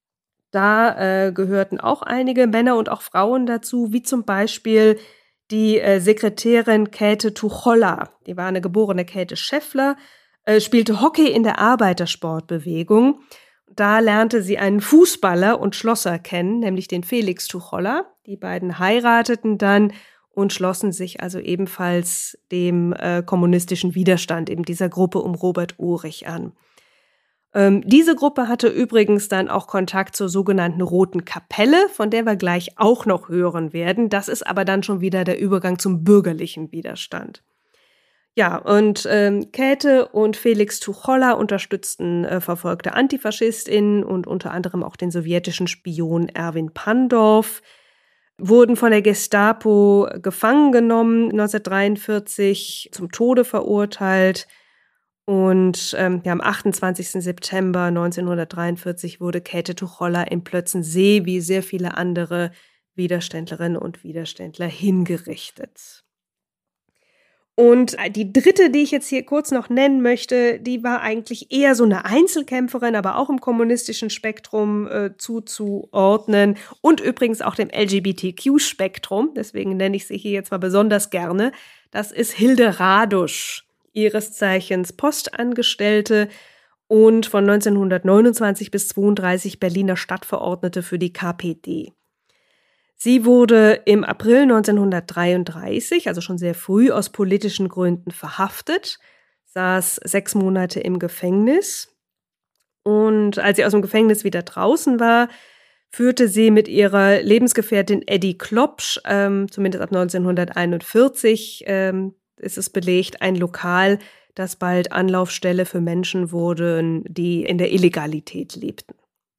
S2: Da gehörten auch einige Männer und auch Frauen dazu, wie zum Beispiel die Sekretärin Käthe Tucholla. Die war eine geborene Käthe Scheffler, spielte Hockey in der Arbeitersportbewegung. Da lernte sie einen Fußballer und Schlosser kennen, nämlich den Felix Tucholla. Die beiden heirateten dann und schlossen sich also ebenfalls dem kommunistischen Widerstand, eben dieser Gruppe um Robert Uhrig an. Diese Gruppe hatte übrigens dann auch Kontakt zur sogenannten Roten Kapelle, von der wir gleich auch noch hören werden. Das ist aber dann schon wieder der Übergang zum bürgerlichen Widerstand. Ja, und Käthe und Felix Tucholla unterstützten verfolgte AntifaschistInnen und unter anderem auch den sowjetischen Spion Erwin Pandorf, wurden von der Gestapo gefangen genommen, 1943 zum Tode verurteilt und am 28. September 1943 wurde Käthe Tucholla in Plötzensee wie sehr viele andere Widerständlerinnen und Widerständler hingerichtet. Und die dritte, die ich jetzt hier kurz noch nennen möchte, die war eigentlich eher so eine Einzelkämpferin, aber auch im kommunistischen Spektrum zuzuordnen und übrigens auch dem LGBTQ-Spektrum. Deswegen nenne ich sie hier jetzt mal besonders gerne. Das ist Hilde Radusch, ihres Zeichens Postangestellte und von 1929 bis 1932 Berliner Stadtverordnete für die KPD. Sie wurde im April 1933, also schon sehr früh, aus politischen Gründen verhaftet, saß 6 Monate im Gefängnis. Und als sie aus dem Gefängnis wieder draußen war, führte sie mit ihrer Lebensgefährtin Eddie Klopsch, zumindest ab 1941 ist es belegt, ein Lokal, das bald Anlaufstelle für Menschen wurde, die in der Illegalität lebten.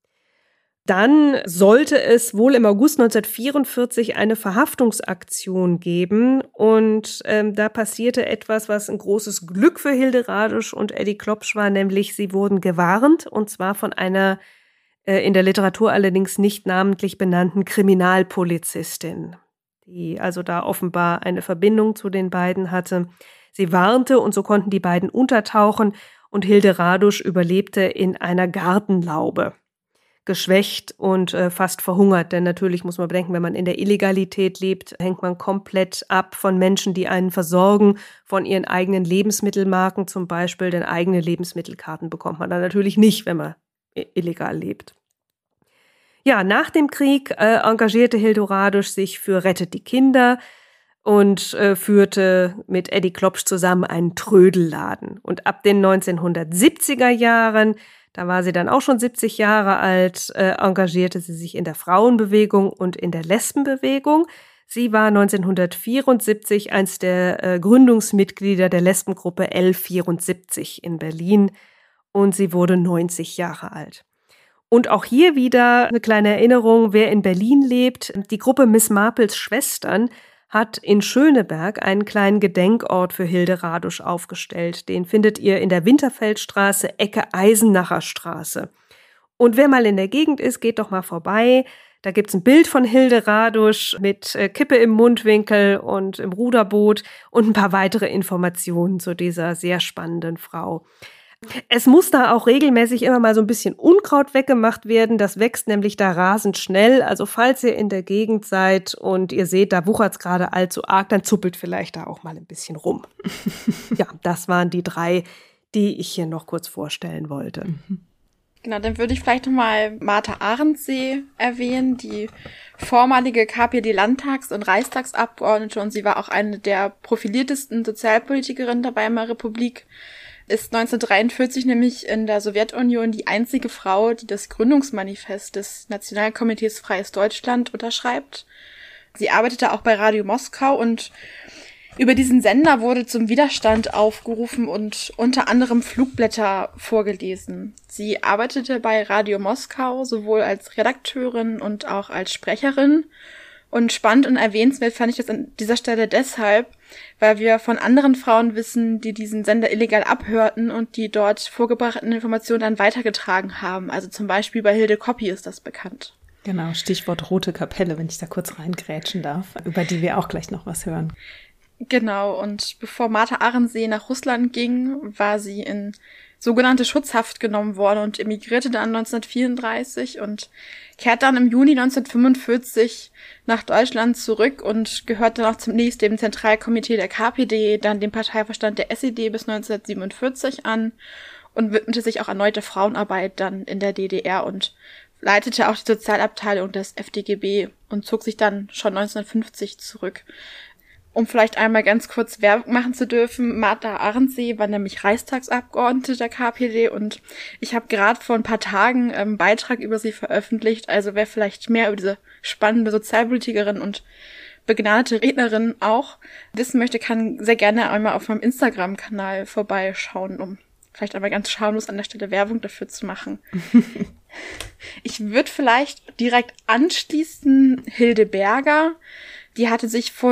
S2: Dann sollte es wohl im August 1944 eine Verhaftungsaktion geben und da passierte etwas, was ein großes Glück für Hilde Radusch und Eddie Klopsch war, nämlich sie wurden gewarnt und zwar von einer in der Literatur allerdings nicht namentlich benannten Kriminalpolizistin, die also da offenbar eine Verbindung zu den beiden hatte. Sie warnte und so konnten die beiden untertauchen und Hilde Radusch überlebte in einer Gartenlaube. Geschwächt und fast verhungert, denn natürlich muss man bedenken, wenn man in der Illegalität lebt, hängt man komplett ab von Menschen, die einen versorgen, von ihren eigenen Lebensmittelmarken zum Beispiel, denn eigene Lebensmittelkarten bekommt man dann natürlich nicht, wenn man illegal lebt. Ja, nach dem Krieg engagierte Hilde Radusch sich für Rettet die Kinder und führte mit Eddie Klopsch zusammen einen Trödelladen. Und ab den 1970er Jahren, da war sie dann auch schon 70 Jahre alt, engagierte sie sich in der Frauenbewegung und in der Lesbenbewegung. Sie war 1974 eins der Gründungsmitglieder der Lesbengruppe L74 in Berlin und sie wurde 90 Jahre alt. Und auch hier wieder eine kleine Erinnerung, wer in Berlin lebt. Die Gruppe Miss Marples Schwestern hat in Schöneberg einen kleinen Gedenkort für Hilde Radusch aufgestellt. Den findet ihr in der Winterfeldstraße, Ecke Eisenacher Straße. Und wer mal in der Gegend ist, geht doch mal vorbei. Da gibt's ein Bild von Hilde Radusch mit Kippe im Mundwinkel und im Ruderboot und ein paar weitere Informationen zu dieser sehr spannenden Frau. Es muss da auch regelmäßig immer mal so ein bisschen Unkraut weggemacht werden. Das wächst nämlich da rasend schnell. Also falls ihr in der Gegend seid und ihr seht, da wuchert's gerade allzu arg, dann zuppelt vielleicht da auch mal ein bisschen rum. Ja, das waren die 3, die ich hier noch kurz vorstellen wollte.
S3: Genau, dann würde ich vielleicht nochmal Martha Arendsee erwähnen, die vormalige KPD-Landtags- und Reichstagsabgeordnete, und sie war auch eine der profiliertesten Sozialpolitikerinnen der Weimarer Republik. Ist 1943 nämlich in der Sowjetunion die einzige Frau, die das Gründungsmanifest des Nationalkomitees Freies Deutschland unterschreibt. Sie arbeitete auch bei Radio Moskau und über diesen Sender wurde zum Widerstand aufgerufen und unter anderem Flugblätter vorgelesen. Sie arbeitete bei Radio Moskau sowohl als Redakteurin und auch als Sprecherin. Und spannend und erwähnenswert fand ich das an dieser Stelle deshalb, weil wir von anderen Frauen wissen, die diesen Sender illegal abhörten und die dort vorgebrachten Informationen dann weitergetragen haben. Also zum Beispiel bei Hilde Koppi ist das bekannt.
S1: Genau, Stichwort Rote Kapelle, wenn ich da kurz reingrätschen darf, über die wir auch gleich noch was hören.
S3: Genau, und bevor Martha Arendsee nach Russland ging, war sie in sogenannte Schutzhaft genommen worden und emigrierte dann 1934 und kehrte dann im Juni 1945 nach Deutschland zurück und gehörte dann auch zunächst dem Zentralkomitee der KPD, dann dem Parteivorstand der SED bis 1947 an und widmete sich auch erneut der Frauenarbeit dann in der DDR und leitete auch die Sozialabteilung des FDGB und zog sich dann schon 1950 zurück. Um vielleicht einmal ganz kurz Werbung machen zu dürfen, Martha Arendsee war nämlich Reichstagsabgeordnete der KPD und ich habe gerade vor ein paar Tagen einen Beitrag über sie veröffentlicht. Also wer vielleicht mehr über diese spannende Sozialpolitikerin und begnadete Rednerin auch wissen möchte, kann sehr gerne einmal auf meinem Instagram-Kanal vorbeischauen, um vielleicht einmal ganz schamlos an der Stelle Werbung dafür zu machen. Ich würde vielleicht direkt anschließen Hilde Berger. Die hatte sich vor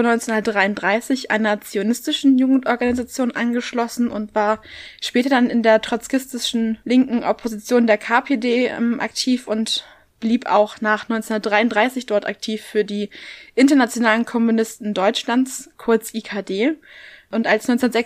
S3: 1933 einer zionistischen Jugendorganisation angeschlossen und war später dann in der trotzkistischen linken Opposition der KPD aktiv und blieb auch nach 1933 dort aktiv für die Internationalen Kommunisten Deutschlands, kurz IKD. Und als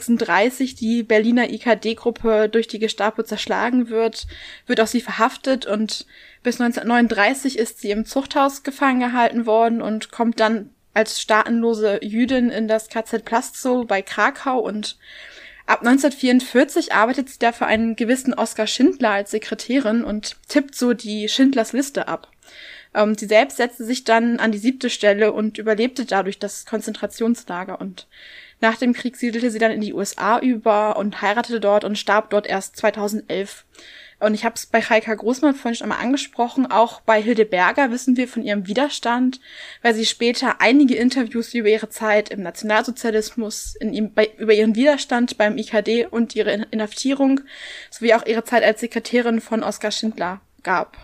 S3: 1936 die Berliner IKD-Gruppe durch die Gestapo zerschlagen wird, wird auch sie verhaftet und bis 1939 ist sie im Zuchthaus gefangen gehalten worden und kommt dann als staatenlose Jüdin in das KZ Plazzo bei Krakau und ab 1944 arbeitet sie da für einen gewissen Oskar Schindler als Sekretärin und tippt so die Schindlers Liste ab. Sie selbst setzte sich dann an die 7. Stelle und überlebte dadurch das Konzentrationslager und nach dem Krieg siedelte sie dann in die USA über und heiratete dort und starb dort erst 2011. Und ich habe es bei Heika Großmann vorhin schon einmal angesprochen, auch bei Hilde Berger wissen wir von ihrem Widerstand, weil sie später einige Interviews über ihre Zeit im Nationalsozialismus, über ihren Widerstand beim IKD und ihre Inhaftierung sowie auch ihre Zeit als Sekretärin von Oskar Schindler gab.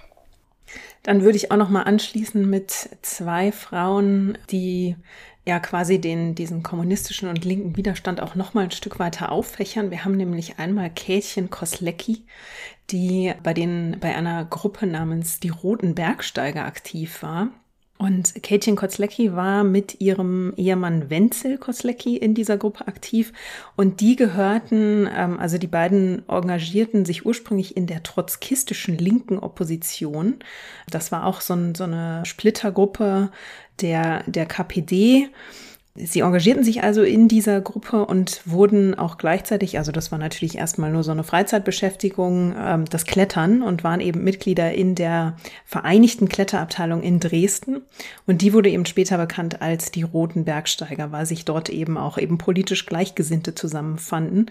S1: Dann würde ich auch noch mal anschließen mit 2 Frauen, die ja quasi diesen kommunistischen und linken Widerstand auch noch mal ein Stück weiter auffächern. Wir haben nämlich einmal Kätchen Koslecki, die bei einer Gruppe namens die Roten Bergsteiger aktiv war. Und Kätchen Koslecki war mit ihrem Ehemann Wenzel Koslecki in dieser Gruppe aktiv und die gehörten, also die beiden engagierten sich ursprünglich in der trotzkistischen linken Opposition. Das war auch so eine Splittergruppe der KPD. Sie engagierten sich also in dieser Gruppe und wurden auch gleichzeitig, also das war natürlich erstmal nur so eine Freizeitbeschäftigung, das Klettern und waren eben Mitglieder in der Vereinigten Kletterabteilung in Dresden. Und die wurde eben später bekannt als die Roten Bergsteiger, weil sich dort eben auch politisch Gleichgesinnte zusammenfanden.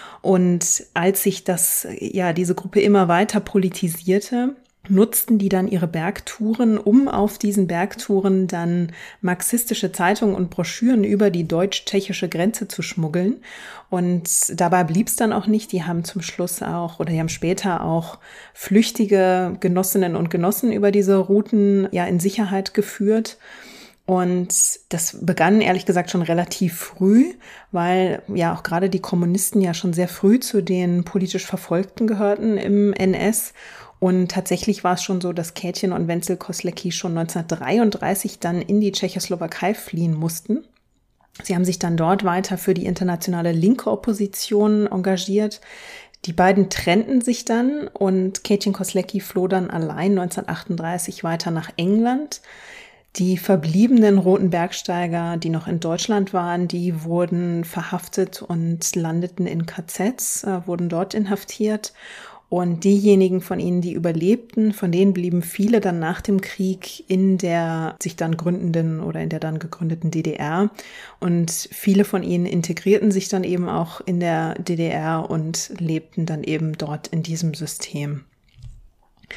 S1: Und als sich diese Gruppe immer weiter politisierte, nutzten die dann ihre Bergtouren, um auf diesen Bergtouren dann marxistische Zeitungen und Broschüren über die deutsch-tschechische Grenze zu schmuggeln. Und dabei blieb es dann auch nicht. Die haben später auch flüchtige Genossinnen und Genossen über diese Routen in Sicherheit geführt. Und das begann ehrlich gesagt schon relativ früh, weil ja auch gerade die Kommunisten ja schon sehr früh zu den politisch Verfolgten gehörten im NS. Und tatsächlich war es schon so, dass Kätchen und Wenzel Koslecki schon 1933 dann in die Tschechoslowakei fliehen mussten. Sie haben sich dann dort weiter für die internationale linke Opposition engagiert. Die beiden trennten sich dann und Kätchen Koslecki floh dann allein 1938 weiter nach England. Die verbliebenen Roten Bergsteiger, die noch in Deutschland waren, die wurden verhaftet und landeten in KZs, wurden dort inhaftiert. Und diejenigen von ihnen, die überlebten, von denen blieben viele dann nach dem Krieg in der sich dann gründenden oder in der dann gegründeten DDR. Und viele von ihnen integrierten sich dann eben auch in der DDR und lebten dann eben dort in diesem System.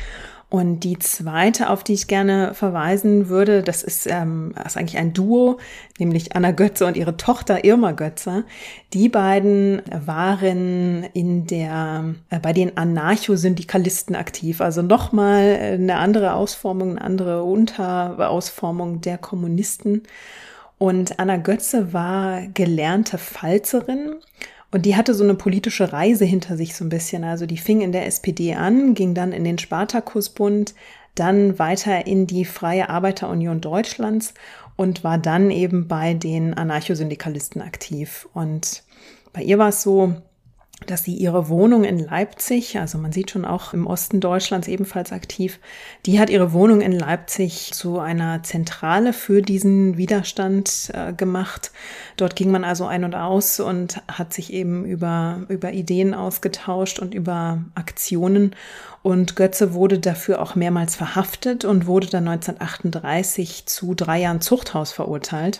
S1: Und die zweite, auf die ich gerne verweisen würde, das ist eigentlich ein Duo, nämlich Anna Götze und ihre Tochter Irma Götze. Die beiden waren bei den Anarchosyndikalisten aktiv, also nochmal eine andere Ausformung, eine andere Unterausformung der Kommunisten. Und Anna Götze war gelernte Pfalzerin. Und die hatte so eine politische Reise hinter sich so ein bisschen. Also die fing in der SPD an, ging dann in den Spartakusbund, dann weiter in die Freie Arbeiterunion Deutschlands und war dann eben bei den Anarchosyndikalisten aktiv. Und bei ihr war es so, dass sie ihre Wohnung in Leipzig, also man sieht schon auch im Osten Deutschlands ebenfalls aktiv, die hat ihre Wohnung in Leipzig zu einer Zentrale für diesen Widerstand gemacht. Dort ging man also ein und aus und hat sich eben über Ideen ausgetauscht und über Aktionen. Und Götze wurde dafür auch mehrmals verhaftet und wurde dann 1938 zu 3 Jahren Zuchthaus verurteilt.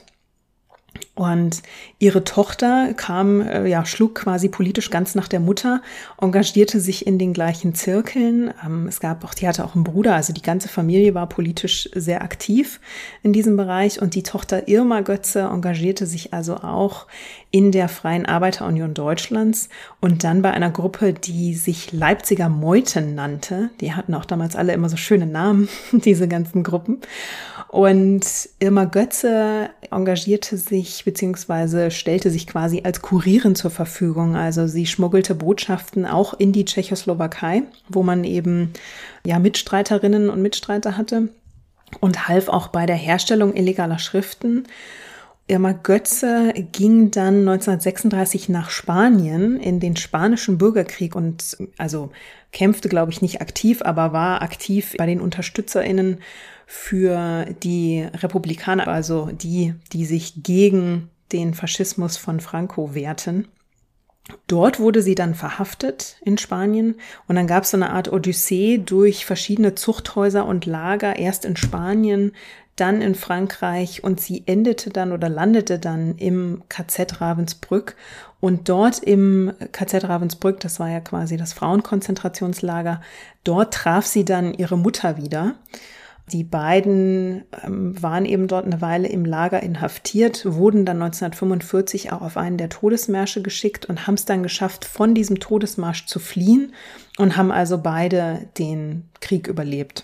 S1: Und ihre Tochter schlug quasi politisch ganz nach der Mutter, engagierte sich in den gleichen Zirkeln. Die hatte auch einen Bruder, also die ganze Familie war politisch sehr aktiv in diesem Bereich. Und die Tochter Irma Götze engagierte sich also auch in der Freien Arbeiterunion Deutschlands und dann bei einer Gruppe, die sich Leipziger Meuten nannte. Die hatten auch damals alle immer so schöne Namen, diese ganzen Gruppen. Und Irma Götze engagierte sich bzw. stellte sich quasi als Kurierin zur Verfügung. Also sie schmuggelte Botschaften auch in die Tschechoslowakei, wo man eben Mitstreiterinnen und Mitstreiter hatte und half auch bei der Herstellung illegaler Schriften. Irma Götze ging dann 1936 nach Spanien in den Spanischen Bürgerkrieg und also kämpfte, glaube ich, nicht aktiv, aber war aktiv bei den UnterstützerInnen für die Republikaner, also die sich gegen den Faschismus von Franco wehrten. Dort wurde sie dann verhaftet in Spanien und dann gab es so eine Art Odyssee durch verschiedene Zuchthäuser und Lager, erst in Spanien, dann in Frankreich und sie landete dann im KZ Ravensbrück. Und dort im KZ Ravensbrück, das war ja quasi das Frauenkonzentrationslager, dort traf sie dann ihre Mutter wieder. Die beiden waren eben dort eine Weile im Lager inhaftiert, wurden dann 1945 auch auf einen der Todesmärsche geschickt und haben es dann geschafft, von diesem Todesmarsch zu fliehen und haben also beide den Krieg überlebt.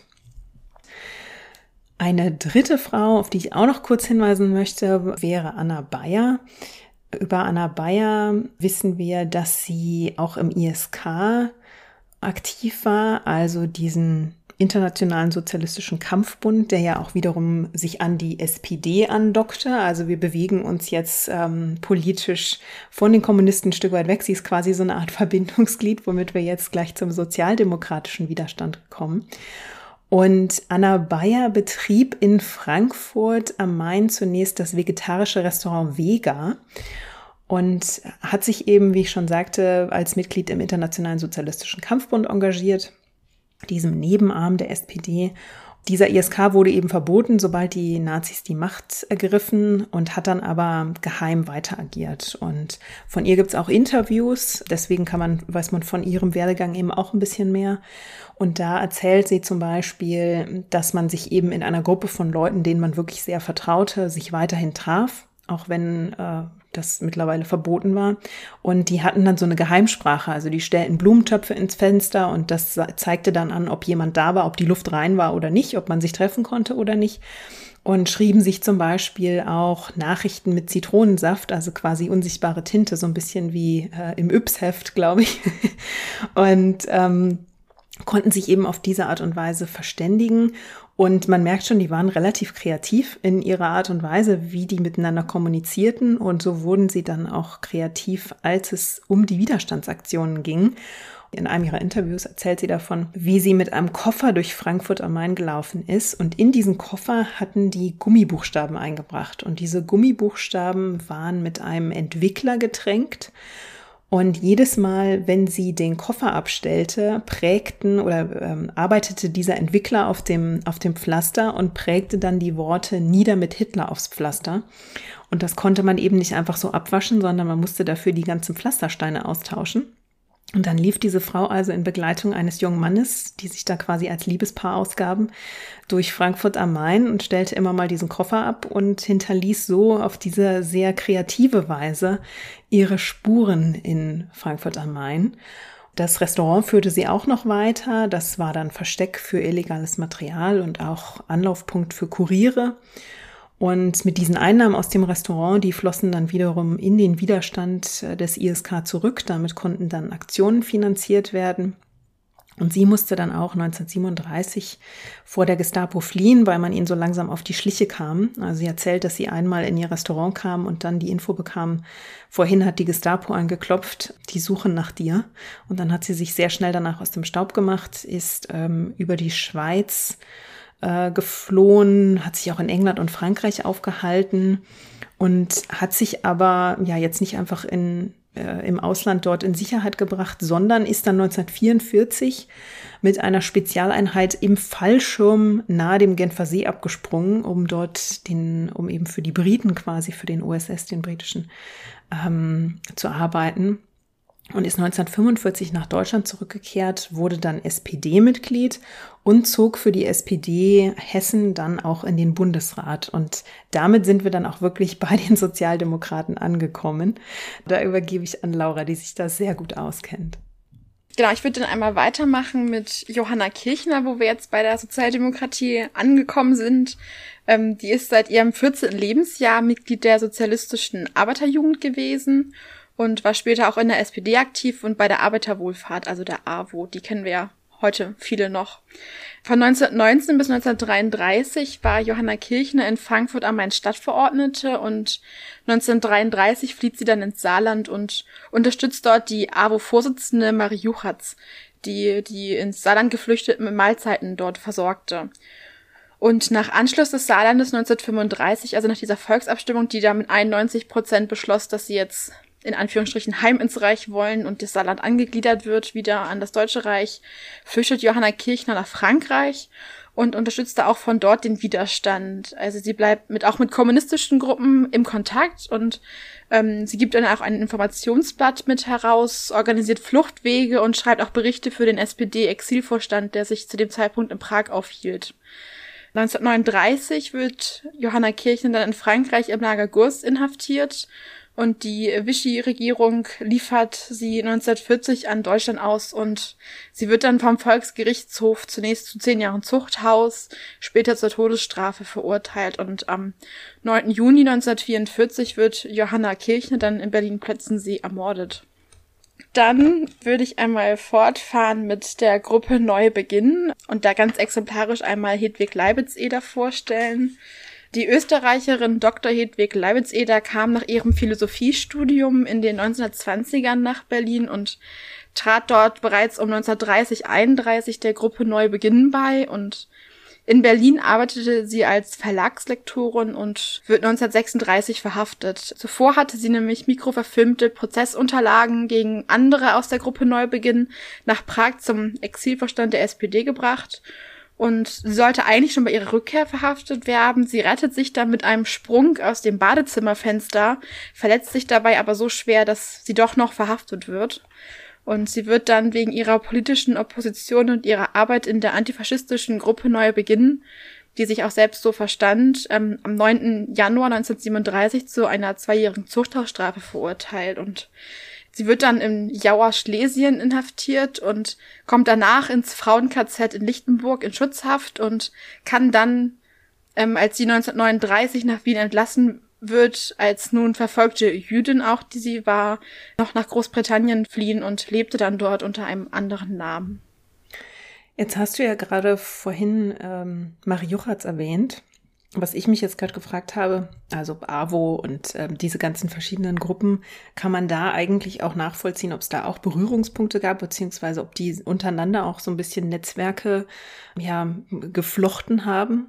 S1: Eine dritte Frau, auf die ich auch noch kurz hinweisen möchte, wäre Anna Bayer. Über Anna Bayer wissen wir, dass sie auch im ISK aktiv war, also diesen Internationalen Sozialistischen Kampfbund, der ja auch wiederum sich an die SPD andockte. Also wir bewegen uns jetzt politisch von den Kommunisten ein Stück weit weg. Sie ist quasi so eine Art Verbindungsglied, womit wir jetzt gleich zum sozialdemokratischen Widerstand kommen. Und Anna Bayer betrieb in Frankfurt am Main zunächst das vegetarische Restaurant Vega und hat sich eben, wie ich schon sagte, als Mitglied im Internationalen Sozialistischen Kampfbund engagiert, diesem Nebenarm der SPD. Dieser ISK wurde eben verboten, sobald die Nazis die Macht ergriffen und hat dann aber geheim weiter agiert. Und von ihr gibt's auch Interviews, deswegen weiß man von ihrem Werdegang eben auch ein bisschen mehr. Und da erzählt sie zum Beispiel, dass man sich eben in einer Gruppe von Leuten, denen man wirklich sehr vertraute, sich weiterhin traf, auch wenn das mittlerweile verboten war. Und die hatten dann so eine Geheimsprache, also die stellten Blumentöpfe ins Fenster und das zeigte dann an, ob jemand da war, ob die Luft rein war oder nicht, ob man sich treffen konnte oder nicht. Und schrieben sich zum Beispiel auch Nachrichten mit Zitronensaft, also quasi unsichtbare Tinte, so ein bisschen wie im Yps-Heft, glaube ich. Und konnten sich eben auf diese Art und Weise verständigen. Und man merkt schon, die waren relativ kreativ in ihrer Art und Weise, wie die miteinander kommunizierten. Und so wurden sie dann auch kreativ, als es um die Widerstandsaktionen ging. In einem ihrer Interviews erzählt sie davon, wie sie mit einem Koffer durch Frankfurt am Main gelaufen ist. Und in diesen Koffer hatten die Gummibuchstaben eingebracht. Und diese Gummibuchstaben waren mit einem Entwickler getränkt. Und jedes Mal, wenn sie den Koffer abstellte, arbeitete dieser Entwickler auf dem Pflaster und prägte dann die Worte "Nieder mit Hitler" aufs Pflaster. Und das konnte man eben nicht einfach so abwaschen, sondern man musste dafür die ganzen Pflastersteine austauschen. Und dann lief diese Frau also in Begleitung eines jungen Mannes, die sich da quasi als Liebespaar ausgaben, durch Frankfurt am Main und stellte immer mal diesen Koffer ab und hinterließ so auf diese sehr kreative Weise ihre Spuren in Frankfurt am Main. Das Restaurant führte sie auch noch weiter. Das war dann Versteck für illegales Material und auch Anlaufpunkt für Kuriere. Und mit diesen Einnahmen aus dem Restaurant, die flossen dann wiederum in den Widerstand des ISK zurück. Damit konnten dann Aktionen finanziert werden. Und sie musste dann auch 1937 vor der Gestapo fliehen, weil man ihnen so langsam auf die Schliche kam. Also sie erzählt, dass sie einmal in ihr Restaurant kam und dann die Info bekam, vorhin hat die Gestapo angeklopft, die suchen nach dir. Und dann hat sie sich sehr schnell danach aus dem Staub gemacht, ist über die Schweiz geflohen, hat sich auch in England und Frankreich aufgehalten und hat sich aber ja jetzt nicht einfach im Ausland dort in Sicherheit gebracht, sondern ist dann 1944 mit einer Spezialeinheit im Fallschirm nahe dem Genfer See abgesprungen, um eben für die Briten quasi, für den OSS, den britischen, zu arbeiten. Und ist 1945 nach Deutschland zurückgekehrt, wurde dann SPD-Mitglied und zog für die SPD Hessen dann auch in den Bundesrat. Und damit sind wir dann auch wirklich bei den Sozialdemokraten angekommen. Da übergebe ich an Laura, die sich da sehr gut auskennt.
S3: Genau, ich würde dann einmal weitermachen mit Johanna Kirchner, wo wir jetzt bei der Sozialdemokratie angekommen sind. Die ist seit ihrem 14. Lebensjahr Mitglied der Sozialistischen Arbeiterjugend gewesen und war später auch in der SPD aktiv und bei der Arbeiterwohlfahrt, also der AWO, die kennen wir ja heute viele noch. Von 1919 bis 1933 war Johanna Kirchner in Frankfurt am Main Stadtverordnete und 1933 flieht sie dann ins Saarland und unterstützt dort die AWO-Vorsitzende Marie Juchatz, die ins Saarland Geflüchteten mit Mahlzeiten dort versorgte. Und nach Anschluss des Saarlandes 1935, also nach dieser Volksabstimmung, die da mit 91% beschloss, dass sie jetzt in Anführungsstrichen heim ins Reich wollen und das Saarland angegliedert wird wieder an das Deutsche Reich, flüchtet Johanna Kirchner nach Frankreich und unterstützte auch von dort den Widerstand. Also sie bleibt auch mit kommunistischen Gruppen im Kontakt und sie gibt dann auch ein Informationsblatt mit heraus, organisiert Fluchtwege und schreibt auch Berichte für den SPD-Exilvorstand, der sich zu dem Zeitpunkt in Prag aufhielt. 1939 wird Johanna Kirchner dann in Frankreich im Lager Gurs inhaftiert und die Vichy-Regierung liefert sie 1940 an Deutschland aus und sie wird dann vom Volksgerichtshof zunächst zu 10 Jahren Zuchthaus, später zur Todesstrafe verurteilt und am 9. Juni 1944 wird Johanna Kirchner dann in Berlin-Plötzensee ermordet. Dann würde ich einmal fortfahren mit der Gruppe Neubeginn und da ganz exemplarisch einmal Hedwig Leibitzeder vorstellen. Die Österreicherin Dr. Hedwig Leibitzeder kam nach ihrem Philosophiestudium in den 1920ern nach Berlin und trat dort bereits um 1930/31 der Gruppe Neubeginn bei und in Berlin arbeitete sie als Verlagslektorin und wird 1936 verhaftet. Zuvor hatte sie nämlich mikroverfilmte Prozessunterlagen gegen andere aus der Gruppe Neubeginn nach Prag zum Exilvorstand der SPD gebracht. Und sie sollte eigentlich schon bei ihrer Rückkehr verhaftet werden. Sie rettet sich dann mit einem Sprung aus dem Badezimmerfenster, verletzt sich dabei aber so schwer, dass sie doch noch verhaftet wird. Und sie wird dann wegen ihrer politischen Opposition und ihrer Arbeit in der antifaschistischen Gruppe Neubeginn, die sich auch selbst so verstand, am 9. Januar 1937 zu einer 2-jährigen Zuchthausstrafe verurteilt. Und sie wird dann in Jauer, Schlesien inhaftiert und kommt danach ins Frauen-KZ in Lichtenburg in Schutzhaft und kann dann, als sie 1939 nach Wien entlassen wird, als nun verfolgte Jüdin auch, die sie war, noch nach Großbritannien fliehen und lebte dann dort unter einem anderen Namen.
S1: Jetzt hast du ja gerade vorhin Marie Juchatz erwähnt. Was ich mich jetzt gerade gefragt habe, also AWO und diese ganzen verschiedenen Gruppen, kann man da eigentlich auch nachvollziehen, ob es da auch Berührungspunkte gab, beziehungsweise ob die untereinander auch so ein bisschen Netzwerke geflochten haben?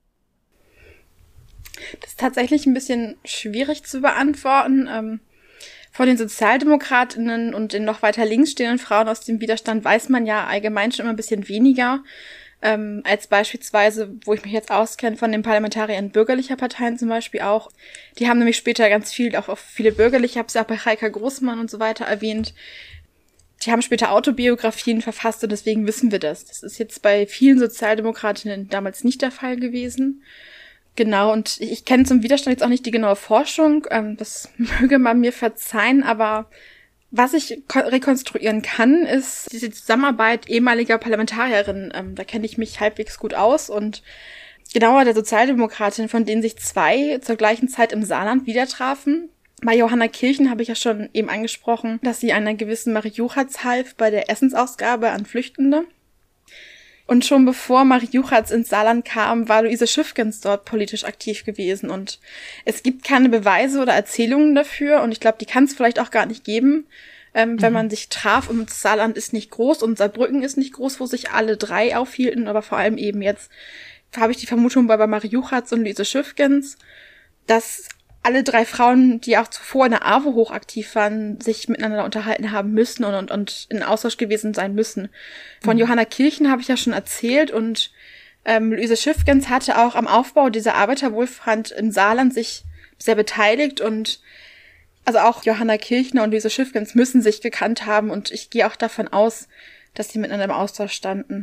S3: Das ist tatsächlich ein bisschen schwierig zu beantworten. Von den SozialdemokratInnen und den noch weiter links stehenden Frauen aus dem Widerstand weiß man ja allgemein schon immer ein bisschen weniger. Als beispielsweise, wo ich mich jetzt auskenne, von den Parlamentariern bürgerlicher Parteien zum Beispiel auch. Die haben nämlich später ganz viel, auch viele bürgerliche, ich habe es ja auch bei Heike Großmann und so weiter erwähnt. Die haben später Autobiografien verfasst und deswegen wissen wir das. Das ist jetzt bei vielen Sozialdemokratinnen damals nicht der Fall gewesen. Genau, und ich kenne zum Widerstand jetzt auch nicht die genaue Forschung, das möge man mir verzeihen, aber was ich rekonstruieren kann, ist diese Zusammenarbeit ehemaliger Parlamentarierinnen. Da kenne ich mich halbwegs gut aus und genauer der Sozialdemokratin, von denen sich 2 zur gleichen Zeit im Saarland wieder trafen. Bei Johanna Kirchen habe ich ja schon eben angesprochen, dass sie einer gewissen Marie Juchatz half bei der Essensausgabe an Flüchtende. Und schon bevor Marie Juchatz ins Saarland kam, war Luise Schiffgens dort politisch aktiv gewesen. Und es gibt keine Beweise oder Erzählungen dafür. Und ich glaube, die kann es vielleicht auch gar nicht geben, wenn man sich traf. Und das Saarland ist nicht groß und Saarbrücken ist nicht groß, wo sich alle 3 aufhielten. Aber vor allem eben jetzt habe ich die Vermutung bei Marie Juchatz und Luise Schiffgens, dass alle 3 Frauen, die auch zuvor in der AWO hochaktiv waren, sich miteinander unterhalten haben müssen und in Austausch gewesen sein müssen. Von Johanna Kirchen habe ich ja schon erzählt und Luise Schiffgens hatte auch am Aufbau dieser Arbeiterwohlfahrt im Saarland sich sehr beteiligt und also auch Johanna Kirchner und Luise Schiffgens müssen sich gekannt haben und ich gehe auch davon aus, dass sie miteinander im Austausch standen.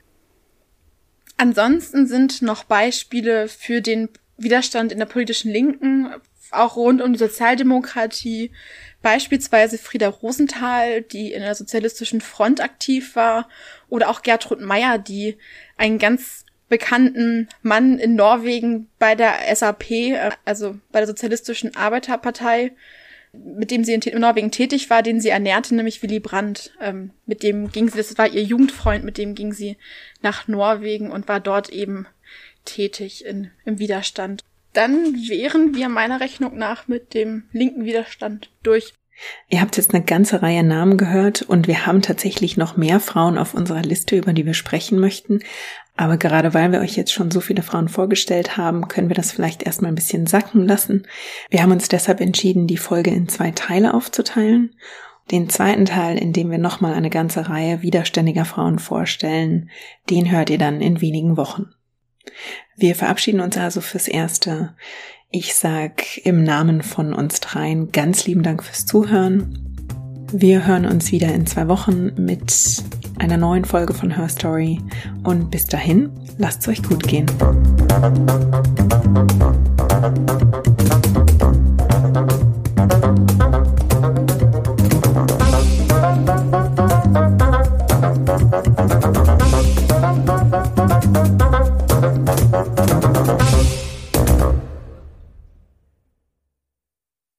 S3: Ansonsten sind noch Beispiele für den Widerstand in der politischen Linken, auch rund um die Sozialdemokratie, beispielsweise Frieda Rosenthal, die in der Sozialistischen Front aktiv war, oder auch Gertrud Meyer, die einen ganz bekannten Mann in Norwegen bei der SAP, also bei der Sozialistischen Arbeiterpartei, mit dem sie in Norwegen tätig war, den sie ernährte, nämlich Willy Brandt. Mit dem ging sie, das war ihr Jugendfreund, mit dem ging sie nach Norwegen und war dort eben tätig im Widerstand. Dann wären wir meiner Rechnung nach mit dem linken Widerstand durch.
S1: Ihr habt jetzt eine ganze Reihe Namen gehört und wir haben tatsächlich noch mehr Frauen auf unserer Liste, über die wir sprechen möchten. Aber gerade weil wir euch jetzt schon so viele Frauen vorgestellt haben, können wir das vielleicht erstmal ein bisschen sacken lassen. Wir haben uns deshalb entschieden, die Folge in 2 Teile aufzuteilen. Den zweiten Teil, in dem wir nochmal eine ganze Reihe widerständiger Frauen vorstellen, den hört ihr dann in wenigen Wochen. Wir verabschieden uns also fürs Erste. Ich sag im Namen von uns dreien ganz lieben Dank fürs Zuhören. Wir hören uns wieder in 2 Wochen mit einer neuen Folge von Her Story. Und bis dahin, lasst's euch gut gehen.